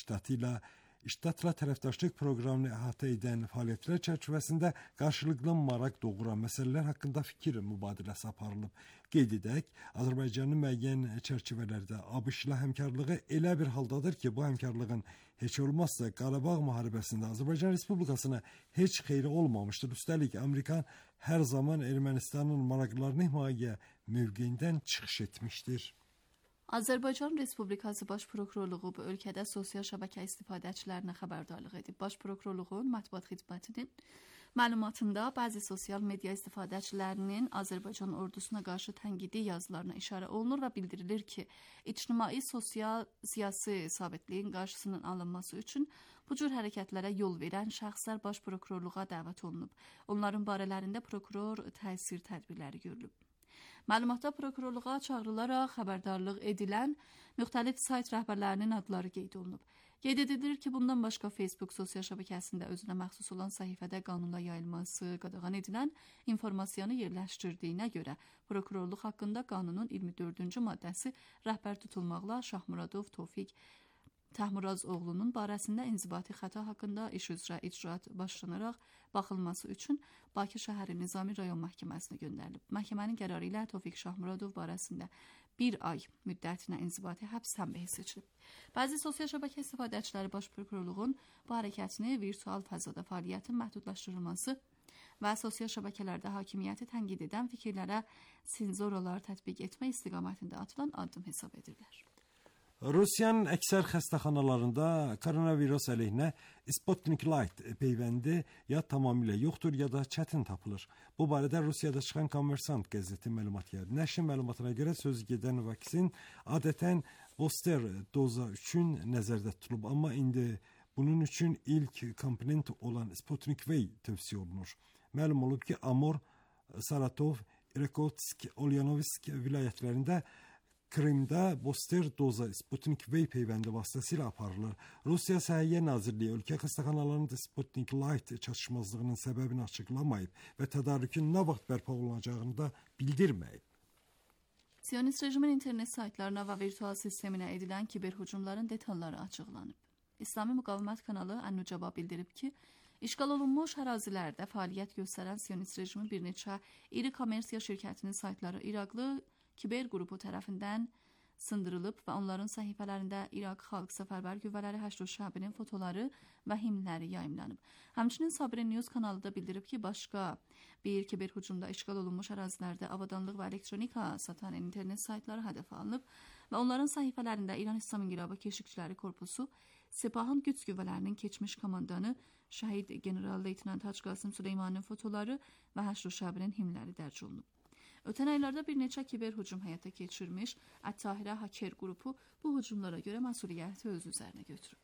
ştatla tərəfdaşlıq proqramını əhatə edən fəaliyyətlər çərçivəsində qarşılıqlı maraq doğuran məsələlər haqqında fikir mübadiləsi aparılıb. Qeyd edək, Azərbaycanın müəyyən çərçivələrdə ABŞ ilə həmkarlığı elə bir haldadır ki, bu həmkarlığın heç olmazsa Qarabağ müharibəsində Azərbaycan Respublikasına heç xeyri olmamışdır. Üstəlik, Amerika hər zaman Ermənistanın maraqlarını himayə mövqeyindən çıxış etmişdir. Azərbaycan Respublikası Baş Prokurorluğu bu ölkədə sosial şəbəkə istifadəçilərinə xəbərdarlıq edib. Baş Prokurorluğun mətbuat xidmətinin məlumatında bəzi sosial media istifadəçilərinin Azərbaycan ordusuna qarşı tənqidi yazılarına işarə olunur və bildirilir ki, ictimai siyasi sabitliyin qarşısının alınması üçün bu cür hərəkətlərə yol verən şəxslər Baş Prokurorluğa dəvət olunub. Onların barələrində prokuror təsir tədbirləri görülüb. Məlumatda prokurorluğa çağırılaraq xəbərdarlıq edilən müxtəlif sayt rəhbərlərinin adları qeyd olunub. Qeyd edilir ki, bundan başqa Facebook sosial şəbəkəsində özünə məxsus olan səhifədə qanunla yayılması qadağan edilən informasiyanı yerləşdirdiyinə görə prokurorluq haqqında qanunun 24-cü maddəsi rəhbər tutulmaqla Şahmuradov Tofiq Təhmurazoğlunun barəsində inzibati xəta haqqında iş üzrə icraat başlanaraq baxılması üçün Bakı şəhəri Nizami rayon məhkəməsinə göndərilib. Məhkəmənin qərarı ilə Tofiq Şahmuradov barəsində 1 ay müddətinə inzibati həbs tənbihi seçilib. Bəzi sosial şəbəkə istifadəçiləri Baş Prokurorluğun bu hərəkətini virtual fəzada fəaliyyətin məhdudlaşdırılması və sosial şəbəkələrdə hakimiyyəti tənqid edən fikirlərə senzuralar tətbiq etmək istiqamətində atılan addım hesab edirlər. Rusiyanın əksər xəstəxanalarında koronavirus əleyhinə Sputnik Light peyvəndi ya tamamilə yoxdur, ya da çətin tapılır. Bu barədə Rusiyada çıxan Kommersant qəzeti məlumat yaydı. Nəşrin məlumatına görə sözü gedən vaksin adətən booster doza üçün nəzərdə tutulub, amma indi bunun üçün ilk komponent olan Sputnik V tövsiyə olunur. Məlum olub ki, Amur, Saratov, Irkutsk, Ulyanovsk vilayətlərində Krimdə booster doza Sputnik V peyvəndi vasitəsilə aparılır. Rusiya Səhiyyə Nazirliyi ölkə xəstəxanalarında Sputnik Light çatışmazlığının səbəbini açıqlamayıb və tədarükün nə vaxt bərpa olunacağını da bildirməyib. Siyonist rejimin internet saytlarına və virtual sisteminə edilən kiber hücumların detalları açıqlanıb. İslami Müqavimət kanalı An-Nucaba bildirib ki, işğal olunmuş ərazilərdə fəaliyyət göstərən Siyonist rejimin bir neçə iri kommersiya şirkətinin saytları İraqlı kiber qrupu tərəfindən sındırılıb və onların səhifələrində İraq Xalq Səfərbər Qüvvələri Həşr Şəbinin fotoları və himnləri yayımlanıb. Həmçinin Sabrin News kanalı da bildirib ki, başqa bir kiber hücumda işğal olunmuş ərazilərdə avadanlıq və elektronika satan internet saytları hədəfə alınıb və onların səhifələrində İran İslam İnqilabı Keşikçiləri Korpusu, Sepahın güc qüvvələrinin keçmiş komandanı şəhid general-leytenant Hacı Qasım Süleymanın fotoları və Həşr Şəbinin himnləri dərc olunub. Ötən aylarda bir neçə kiber hücum həyata keçirmiş Ət-Tahirə haker qrupu bu hücumlara görə məsuliyyəti öz üzərinə götürüb.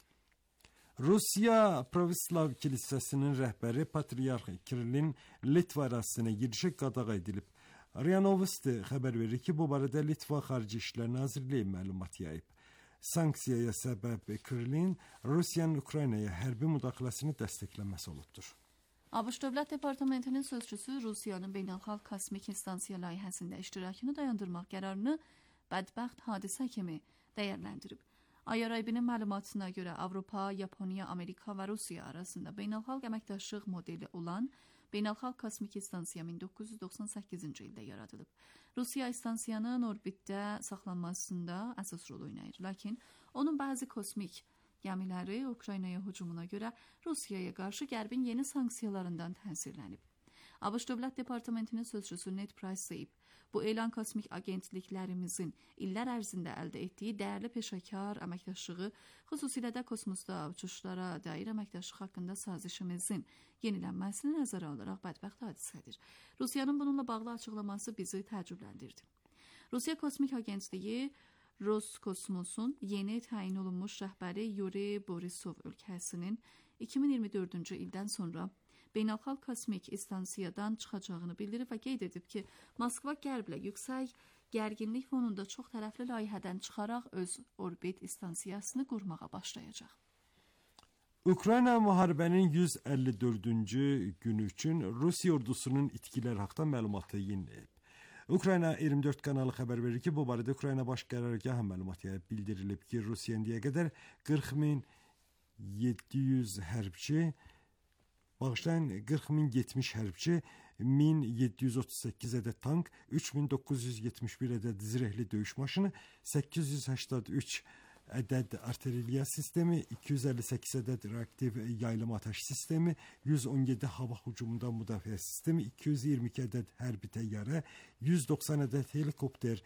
Rusiya Pravoslav Kilsəsinin rəhbəri Patriarx Kirillin Litva ərazisinə girişi qadağa edilib. RIA Novosti xəbər verir ki, bu barədə Litva Xarici İşlər Nazirliyi məlumat yayıb. Sanksiyaya səbəb Kirillin Rusiyanın Ukraynaya hərbi müdaxiləsini dəstəkləməsi olubdur. ABŞ Dövlət Departamentinin sözçüsü Rusiyanın beynəlxalq kosmik stansiya layihəsində iştirakını dayandırmaq qərarını bədbəxt hadisə kimi dəyərləndirib. IRIB-nin məlumatına görə Avropa, Yaponiya, Amerika və Rusiya arasında beynəlxalq əməkdaşlıq modeli olan beynəlxalq kosmik stansiya 1998-ci ildə yaradılıb. Rusiya stansiyanın orbitdə saxlanmasında əsas rol oynayır, lakin onun bəzi kosmik gəmiləri Ukraynaya hücumuna görə Rusiyaya qarşı Qərbin yeni sanksiyalarından təsirlənib. ABŞ Dövlət Departamentinin sözçüsü Ned Price deyib, bu elan kosmik agentliklərimizin illər ərzində əldə etdiyi dəyərli peşəkar əməkdaşlığı, xüsusilə də kosmosda uçuşlara dair əməkdaşlıq haqqında sazişimizin yenilənməsini nəzərə alaraq bədbəxt hadisədir. Rusiyanın bununla bağlı açıqlaması bizi təəccübləndirdi. Rusiya Kosmik Agentliyi Roskosmosun yeni təyin olunmuş rəhbəri Yuri Borisov ölkəsinin 2024-cü ildən sonra beynəlxalq kosmik stansiyadan çıxacağını bildirib və qeyd edib ki, Moskva Qərblə yüksək gərginlik fonunda çox tərəfli layihədən çıxaraq öz orbit stansiyasını qurmağa başlayacaq. Ukrayna müharibənin 154-cü günü üçün Rusiya ordusunun itkiləri haqqında məlumatı yeniləyib. Ukrayna 24 kanalı xəbər verir ki, bu barədə Ukrayna baş qərargahı məlumat yayıb. Bildirilib ki, Rusiya indiyə qədər 40.700 hərbçi, 40.070 hərbçi, 1738 ədəd tank, 3971 ədəd zirehli döyüş maşını, 883 ədəd artilleriya sistemi, 258 ədəd reaktiv yaylım atəş sistemi, 117 hava hücumundan müdafiə sistemi, 222 ədəd hərbi təyyarə, 190 ədəd helikopter,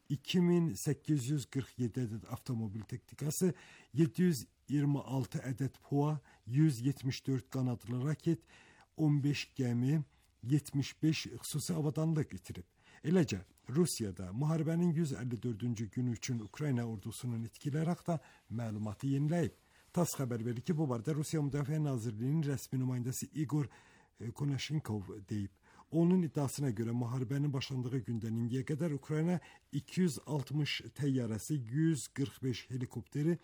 2847 ədəd avtomobil texnikası, 726 ədəd PUA, 174 qanadlı raket, 15 gəmi, 75 xüsusi avadanlıq itirib. Eləcə, Rusiyada müharibənin 154-cü günü üçün Ukrayna ordusunun itkiləri haqqında məlumatı yeniləyib. TASS xəbər verir ki, bu barədə Rusiya Müdafiə Nazirliyinin rəsmi nümayəndəsi Igor Konashenkov deyib. Onun iddiasına görə müharibənin başlandığı gündən indiyə qədər Ukrayna 260 təyyarəsi, 145 helikopteri,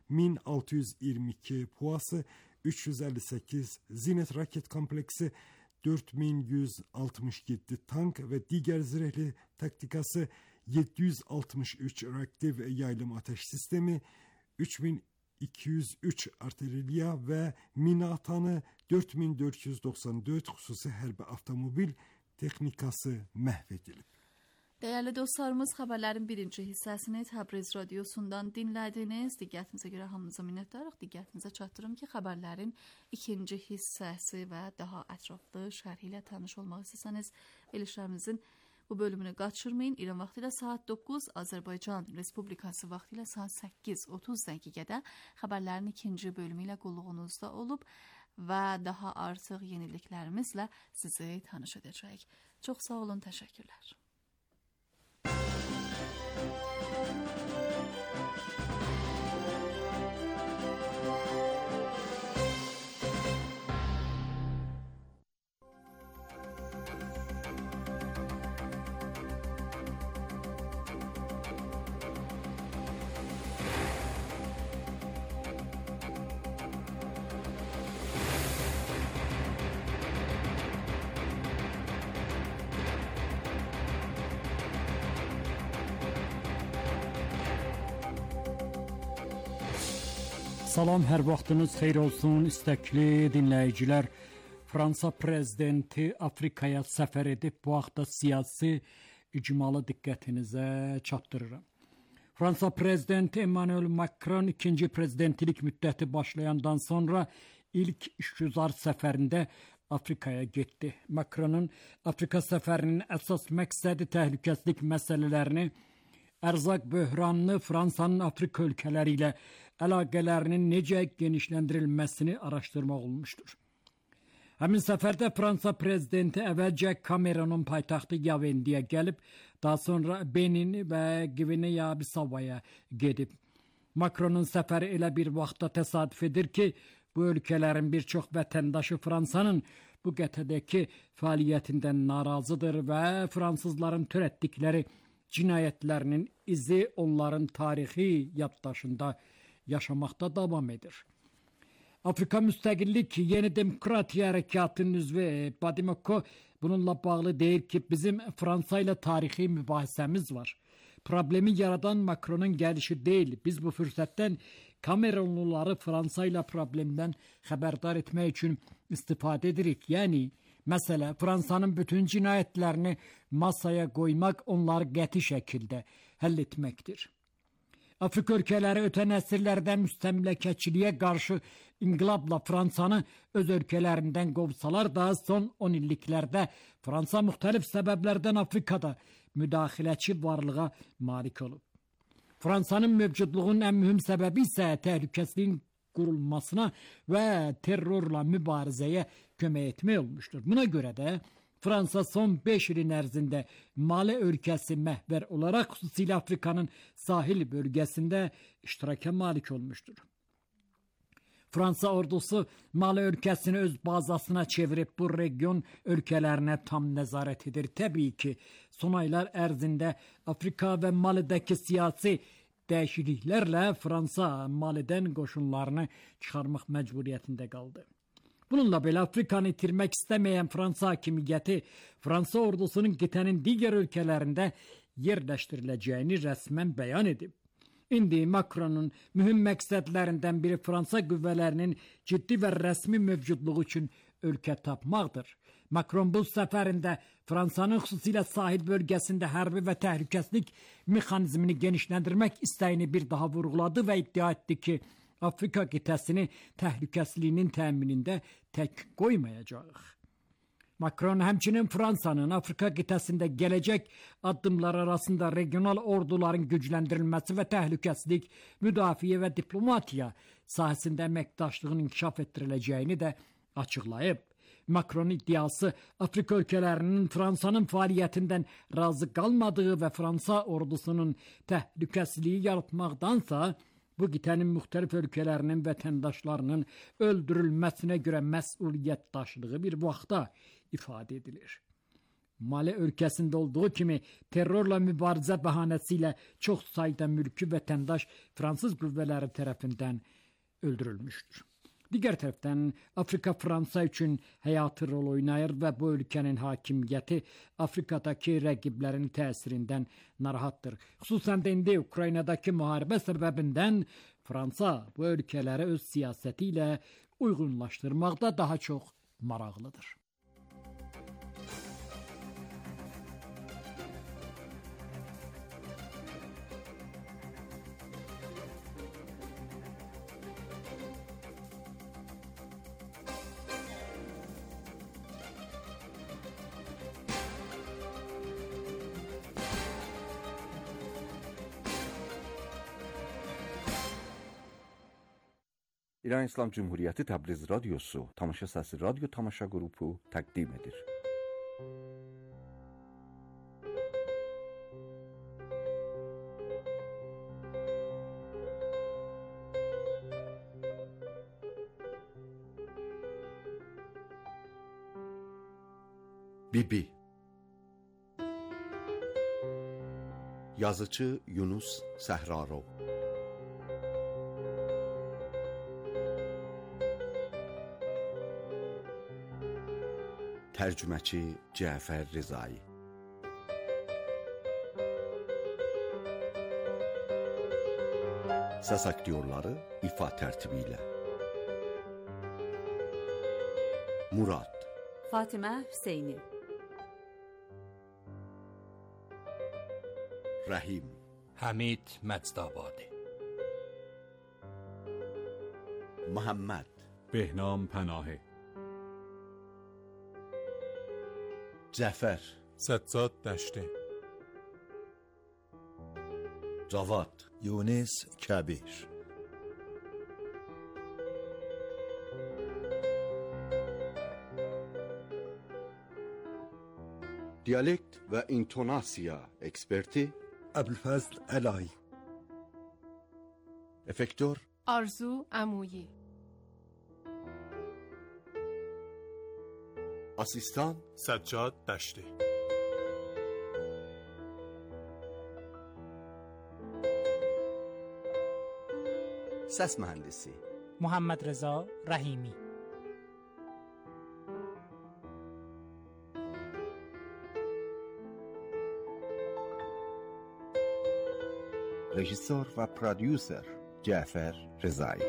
1622 PUA-sı, 358 zenit raket kompleksi, 4167 tank və digər zirehli taktikası, 763 reaktiv yaylım ateş sistemi, 3203 artilleriya və mina atanı, 4494 xüsusi hərbi avtomobil texnikası məhv edilib. Dəyərli dostlarımız, xəbərlərin birinci hissəsini Təbriz radiosundan dinlədiniz. Diqqətinizə görə hamınıza minnətdarıq. Diqqətinizə çatdırım ki, xəbərlərin ikinci hissəsi və daha ətraflı şərhi ilə tanış olmaq istəsəniz, verilişlərimizin Bu bölümünü qaçırmayın. İran vaxtı ilə saat 9, Azərbaycan Respublikası vaxtı ilə saat 8:30 dəqiqədə xəbərlərin ikinci bölümü ilə qulluğunuzda olub və daha artıq yeniliklərimizlə sizi tanış edəcəyik. Çox sağ olun, təşəkkürlər. Salam, hər vaxtınız xeyir olsun, istəkli dinləyicilər. Fransa prezidenti Afrikaya səfər edib, bu haqda siyasi icmalı diqqətinizə çatdırıram. Fransa prezidenti Emmanuel Macron ikinci prezidentlik müddəti başlayandan sonra ilk işgüzar səfərində Afrikaya getdi. Macronun Afrika səfərinin əsas məqsədi təhlükəsizlik məsələlərini, ərzaq böhranını, Fransanın Afrika ölkələri ilə əlaqələrinin necə genişləndirilməsini araşdırmaq olmuşdur. Həmin səfərdə Fransa prezidenti əvvəlcə Kamerunun paytaxtı Yavendiyə gəlib, daha sonra Benin və Qvineya-Bisavaya gedib. Macronun səfəri elə bir vaxtda təsadüf edir ki, bu ölkələrin bir çox vətəndaşı Fransanın bu qətədəki fəaliyyətindən narazıdır və fransızların törətdikləri cinayətlərinin izi onların tarixi yaddaşında yaşamaqda davam edir. Afrika Müstəqillik Yeni Demokratiya Hərəkatının üzvü Badimoko bununla bağlı deyir ki, bizim Fransa ilə tarixi mübahisəmiz var. Problemi yaradan Macronun gəlişi deyil. Biz bu fürsətdən Kamerunluları Fransa ilə problemdən xəbərdar etmək üçün istifadə edirik. Yəni, məsələ Fransanın bütün cinayətlərini masaya qoymaq, onları qəti şəkildə həll etməkdir. Afrika ölkələri ötən əsrlərdə müstəmləkəçiliyə qarşı inqilabla Fransanı öz ölkələrindən qovsalar da son 10 illiklərdə Fransa müxtəlif səbəblərdən Afrikada müdaxiləçi varlığa malik olub. Fransanın mövcudluğunun ən mühüm səbəbi isə təhlükəsizliyin qurulmasına və terrorla mübarizəyə kömək etmək olmuşdur. Buna görə də Fransa son 5 ilin ərzində Mali ölkəsi məhvər olaraq xüsusilə Afrikanın sahil bölgəsində iştiraka malik olmuşdur. Fransa ordusu Mali ölkəsini öz bazasına çevirib bu region ölkələrinə tam nəzarət edir. Təbii ki, son aylar ərzində Afrika və Malidəki siyasi dəyişikliklərlə Fransa Malidən qoşunlarını çıxarmaq məcburiyyətində qaldı. Bununla belə Afrikanı itirmək istəməyən Fransa hakimiyyəti Fransa ordusunun qitənin digər ölkələrində yerləşdiriləcəyini rəsmən bəyan edib. İndi Macronun mühüm məqsədlərindən biri Fransa qüvvələrinin ciddi və rəsmi mövcudluğu üçün ölkə tapmaqdır. Macron bu səfərində Fransanın xüsusilə sahil bölgəsində hərbi və təhlükəsizlik mexanizmini genişləndirmək istəyini bir daha vurğuladı və iddia etdi ki, Afrika qitəsini təhlükəsizliyinin təminində tək qoymayacaq. Macron həmçinin Fransanın Afrika qitəsində gələcək addımlar arasında regional orduların gücləndirilməsi və təhlükəsizlik, müdafiə və diplomatiya sahəsində əməkdaşlığın inkişaf etdiriləcəyini də açıqlayıb. Macron iddiası Afrika ölkələrinin Fransanın fəaliyyətindən razı qalmadığı və Fransa ordusunun təhlükəsizliyi yaratmaqdansa bu qitənin müxtəlif ölkələrinin vətəndaşlarının öldürülməsinə görə məsuliyyət daşıdığı bir vaxtda ifadə edilir. Mali ölkəsində olduğu kimi terrorla mübarizə bəhanəsi ilə çox sayda mülki vətəndaş fransız qüvvələri tərəfindən öldürülmüşdür. Digər tərəfdən Afrika Fransa üçün həyati rol oynayır və bu ölkənin hakimiyyəti Afrikadakı rəqiblərin təsirindən narahatdır. Xüsusən də indi Ukraynadakı müharibə səbəbindən Fransa bu ölkələri öz siyasəti ilə uyğunlaşdırmaqda daha çox maraqlıdır. İran İslam Cumhuriyeti Təbriz Radiosu Tamaşa Səsi radyo tamaşa qrupu təqdim edir. Bibi. Yazıcı Yunus Səhrarov. Tərcüməçi Cəfər Rızai. Səs aktyorları ifa tərtibi ilə: Murad, Fatimə Hüseyni, Rəhim, Hamid Məcdabadi, Muhammed, بهنام پناهی، Cəfər, سجاد دشتی، Cavad, یونس کبیر. Dialekt və intonasiya eksperti ابوالفضل علایی. Efektör آرزو عمویی. Asistan سجاد دشتی. Səs mühəndisi محمد رضا رحیمی. rejissor və prodüser Cəfər Rızai.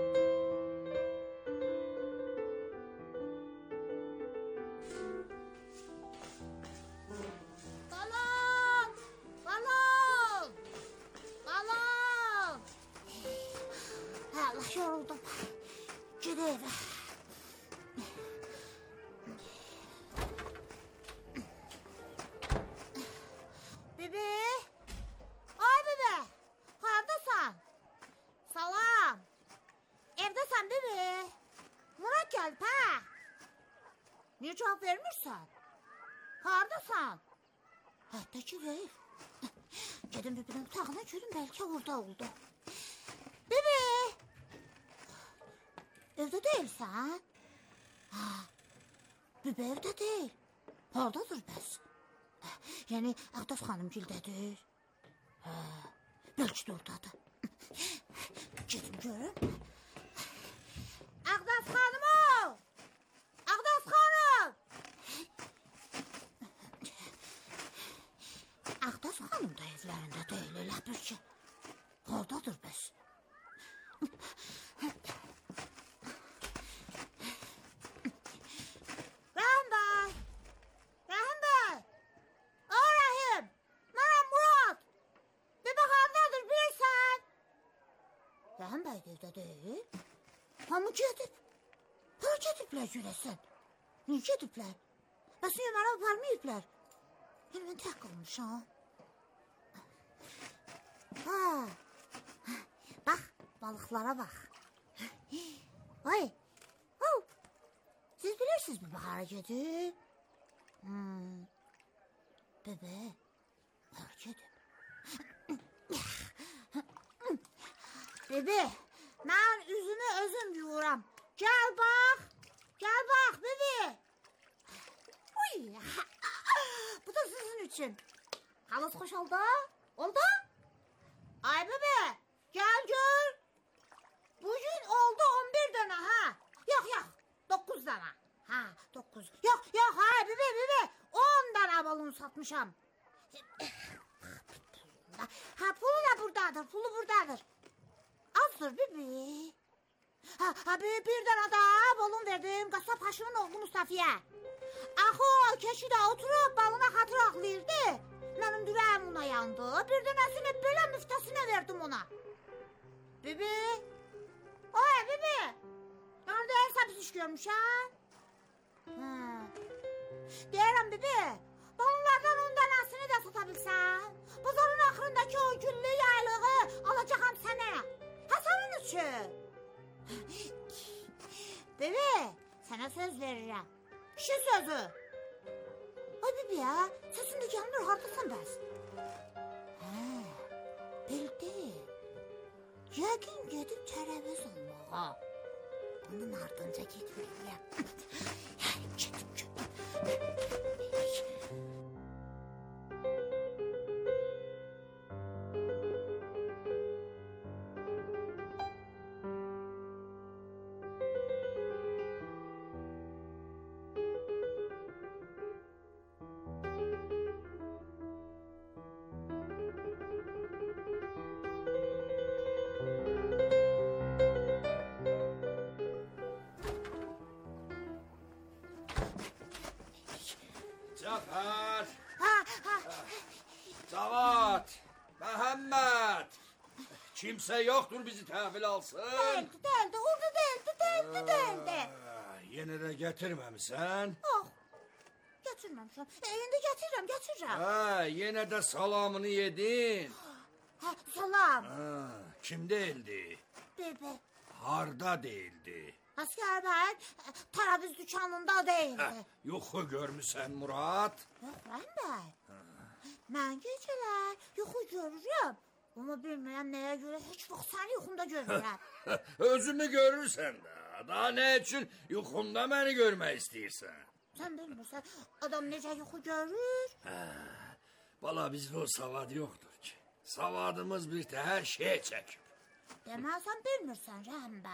Niye cevap vermirsən? Haradasan? Hətta ki, ver. Gedim Bibinin otağına görüm, bəlkə orada oldu. Bibi! Evdə deyilsən? Bibi evdə deyil. Haradadır bəs? Yəni, Ağdaz xanımgildədir. Bəlkə də oradadır. Gedim görüm. Ağdaz xanım o! Ağdaz xanım! Ağdaz xanım da evlərində deyil, elə bir ki. Oradadır bəs. Rəhim bəy! Rəhim bəy! O Rəhim! Mənəm Murad! Bir bax haradadır, bilirsən? Rəhim bəy də evdə deyil. Hamı gedib. Hör gediblər görəsən. Niyə gediblər? Bəs niyə mənə aparmayıblar? Yəni mən tək qalmışam. Bax, balıqlara bax. Ay, siz bilirsiniz mi hara gedib? Bebe, hara gedib? Bebe, mən üzümü özüm yuyuram. Gəl bax, bebe. Uy, bu da sizin üçün. Halınız xoş oldu? Oldu? Ay bebe, gel gör. Bugün oldu 11 dənə, ha? Yox, 9 dənə. Ha, 9. Yox, ha, bebe, 10 dənə balon satmışam. Ha, pulu da buradadır, Azdır bebe. Ha, bir dənə daha balon verdim Qasap Haşımın oğlu Mustafiyə. Axı o keşidə oturub balına xatır ağlayırdı. Mənim dürəyim ona yandı. Bir dənəsini belə müftəsinə verdim ona. Bibi. Oy, bibi. Orada hesab iş görmüşəm. Deyirəm, bibi. Balonlardan 10 dənəsini də sata bilsən. Bazarın axırındakı o güllü yaylığı alacaqam sənə. Həsənin üçün. Bibi, sənə söz verirəm. Kişi sözü. Ay bibi ya, səsin də gəlmir, hardasan bəs? Bildim. Yəqin gedib tərəvəz olmağa. Onun ardınca getməyəm. Gedib. Cafer! Cavat! Məhəmməd! Kimsə yoxdur bizi təhvil alsın? Değildi, orada değildi. Yenə də gətirməmisən? Gətirməmişəm. İndi gətirirəm. Yenə də salamını yedin. Salam. Kim deyildi? Bibi. Harda deyildi? Asker bəy, tərəviz dükanında deyildi. Yuxu görmüsən Murad? Yox, Rəhim bəy. Mən gecələr yuxu görürəm. Amma bilmirəm nəyə görə heç vaxt səni yuxumda görürəm. Özümü görürsən də. Daha nə üçün yuxumda məni görmək istəyirsən? Sən bilmirsən, adam necə yuxu görür? Bala, bizdə o savad yoxdur ki. Savadımız bir təhər şey çəkib. Deməsən bilmirsən, Rəhim bəy.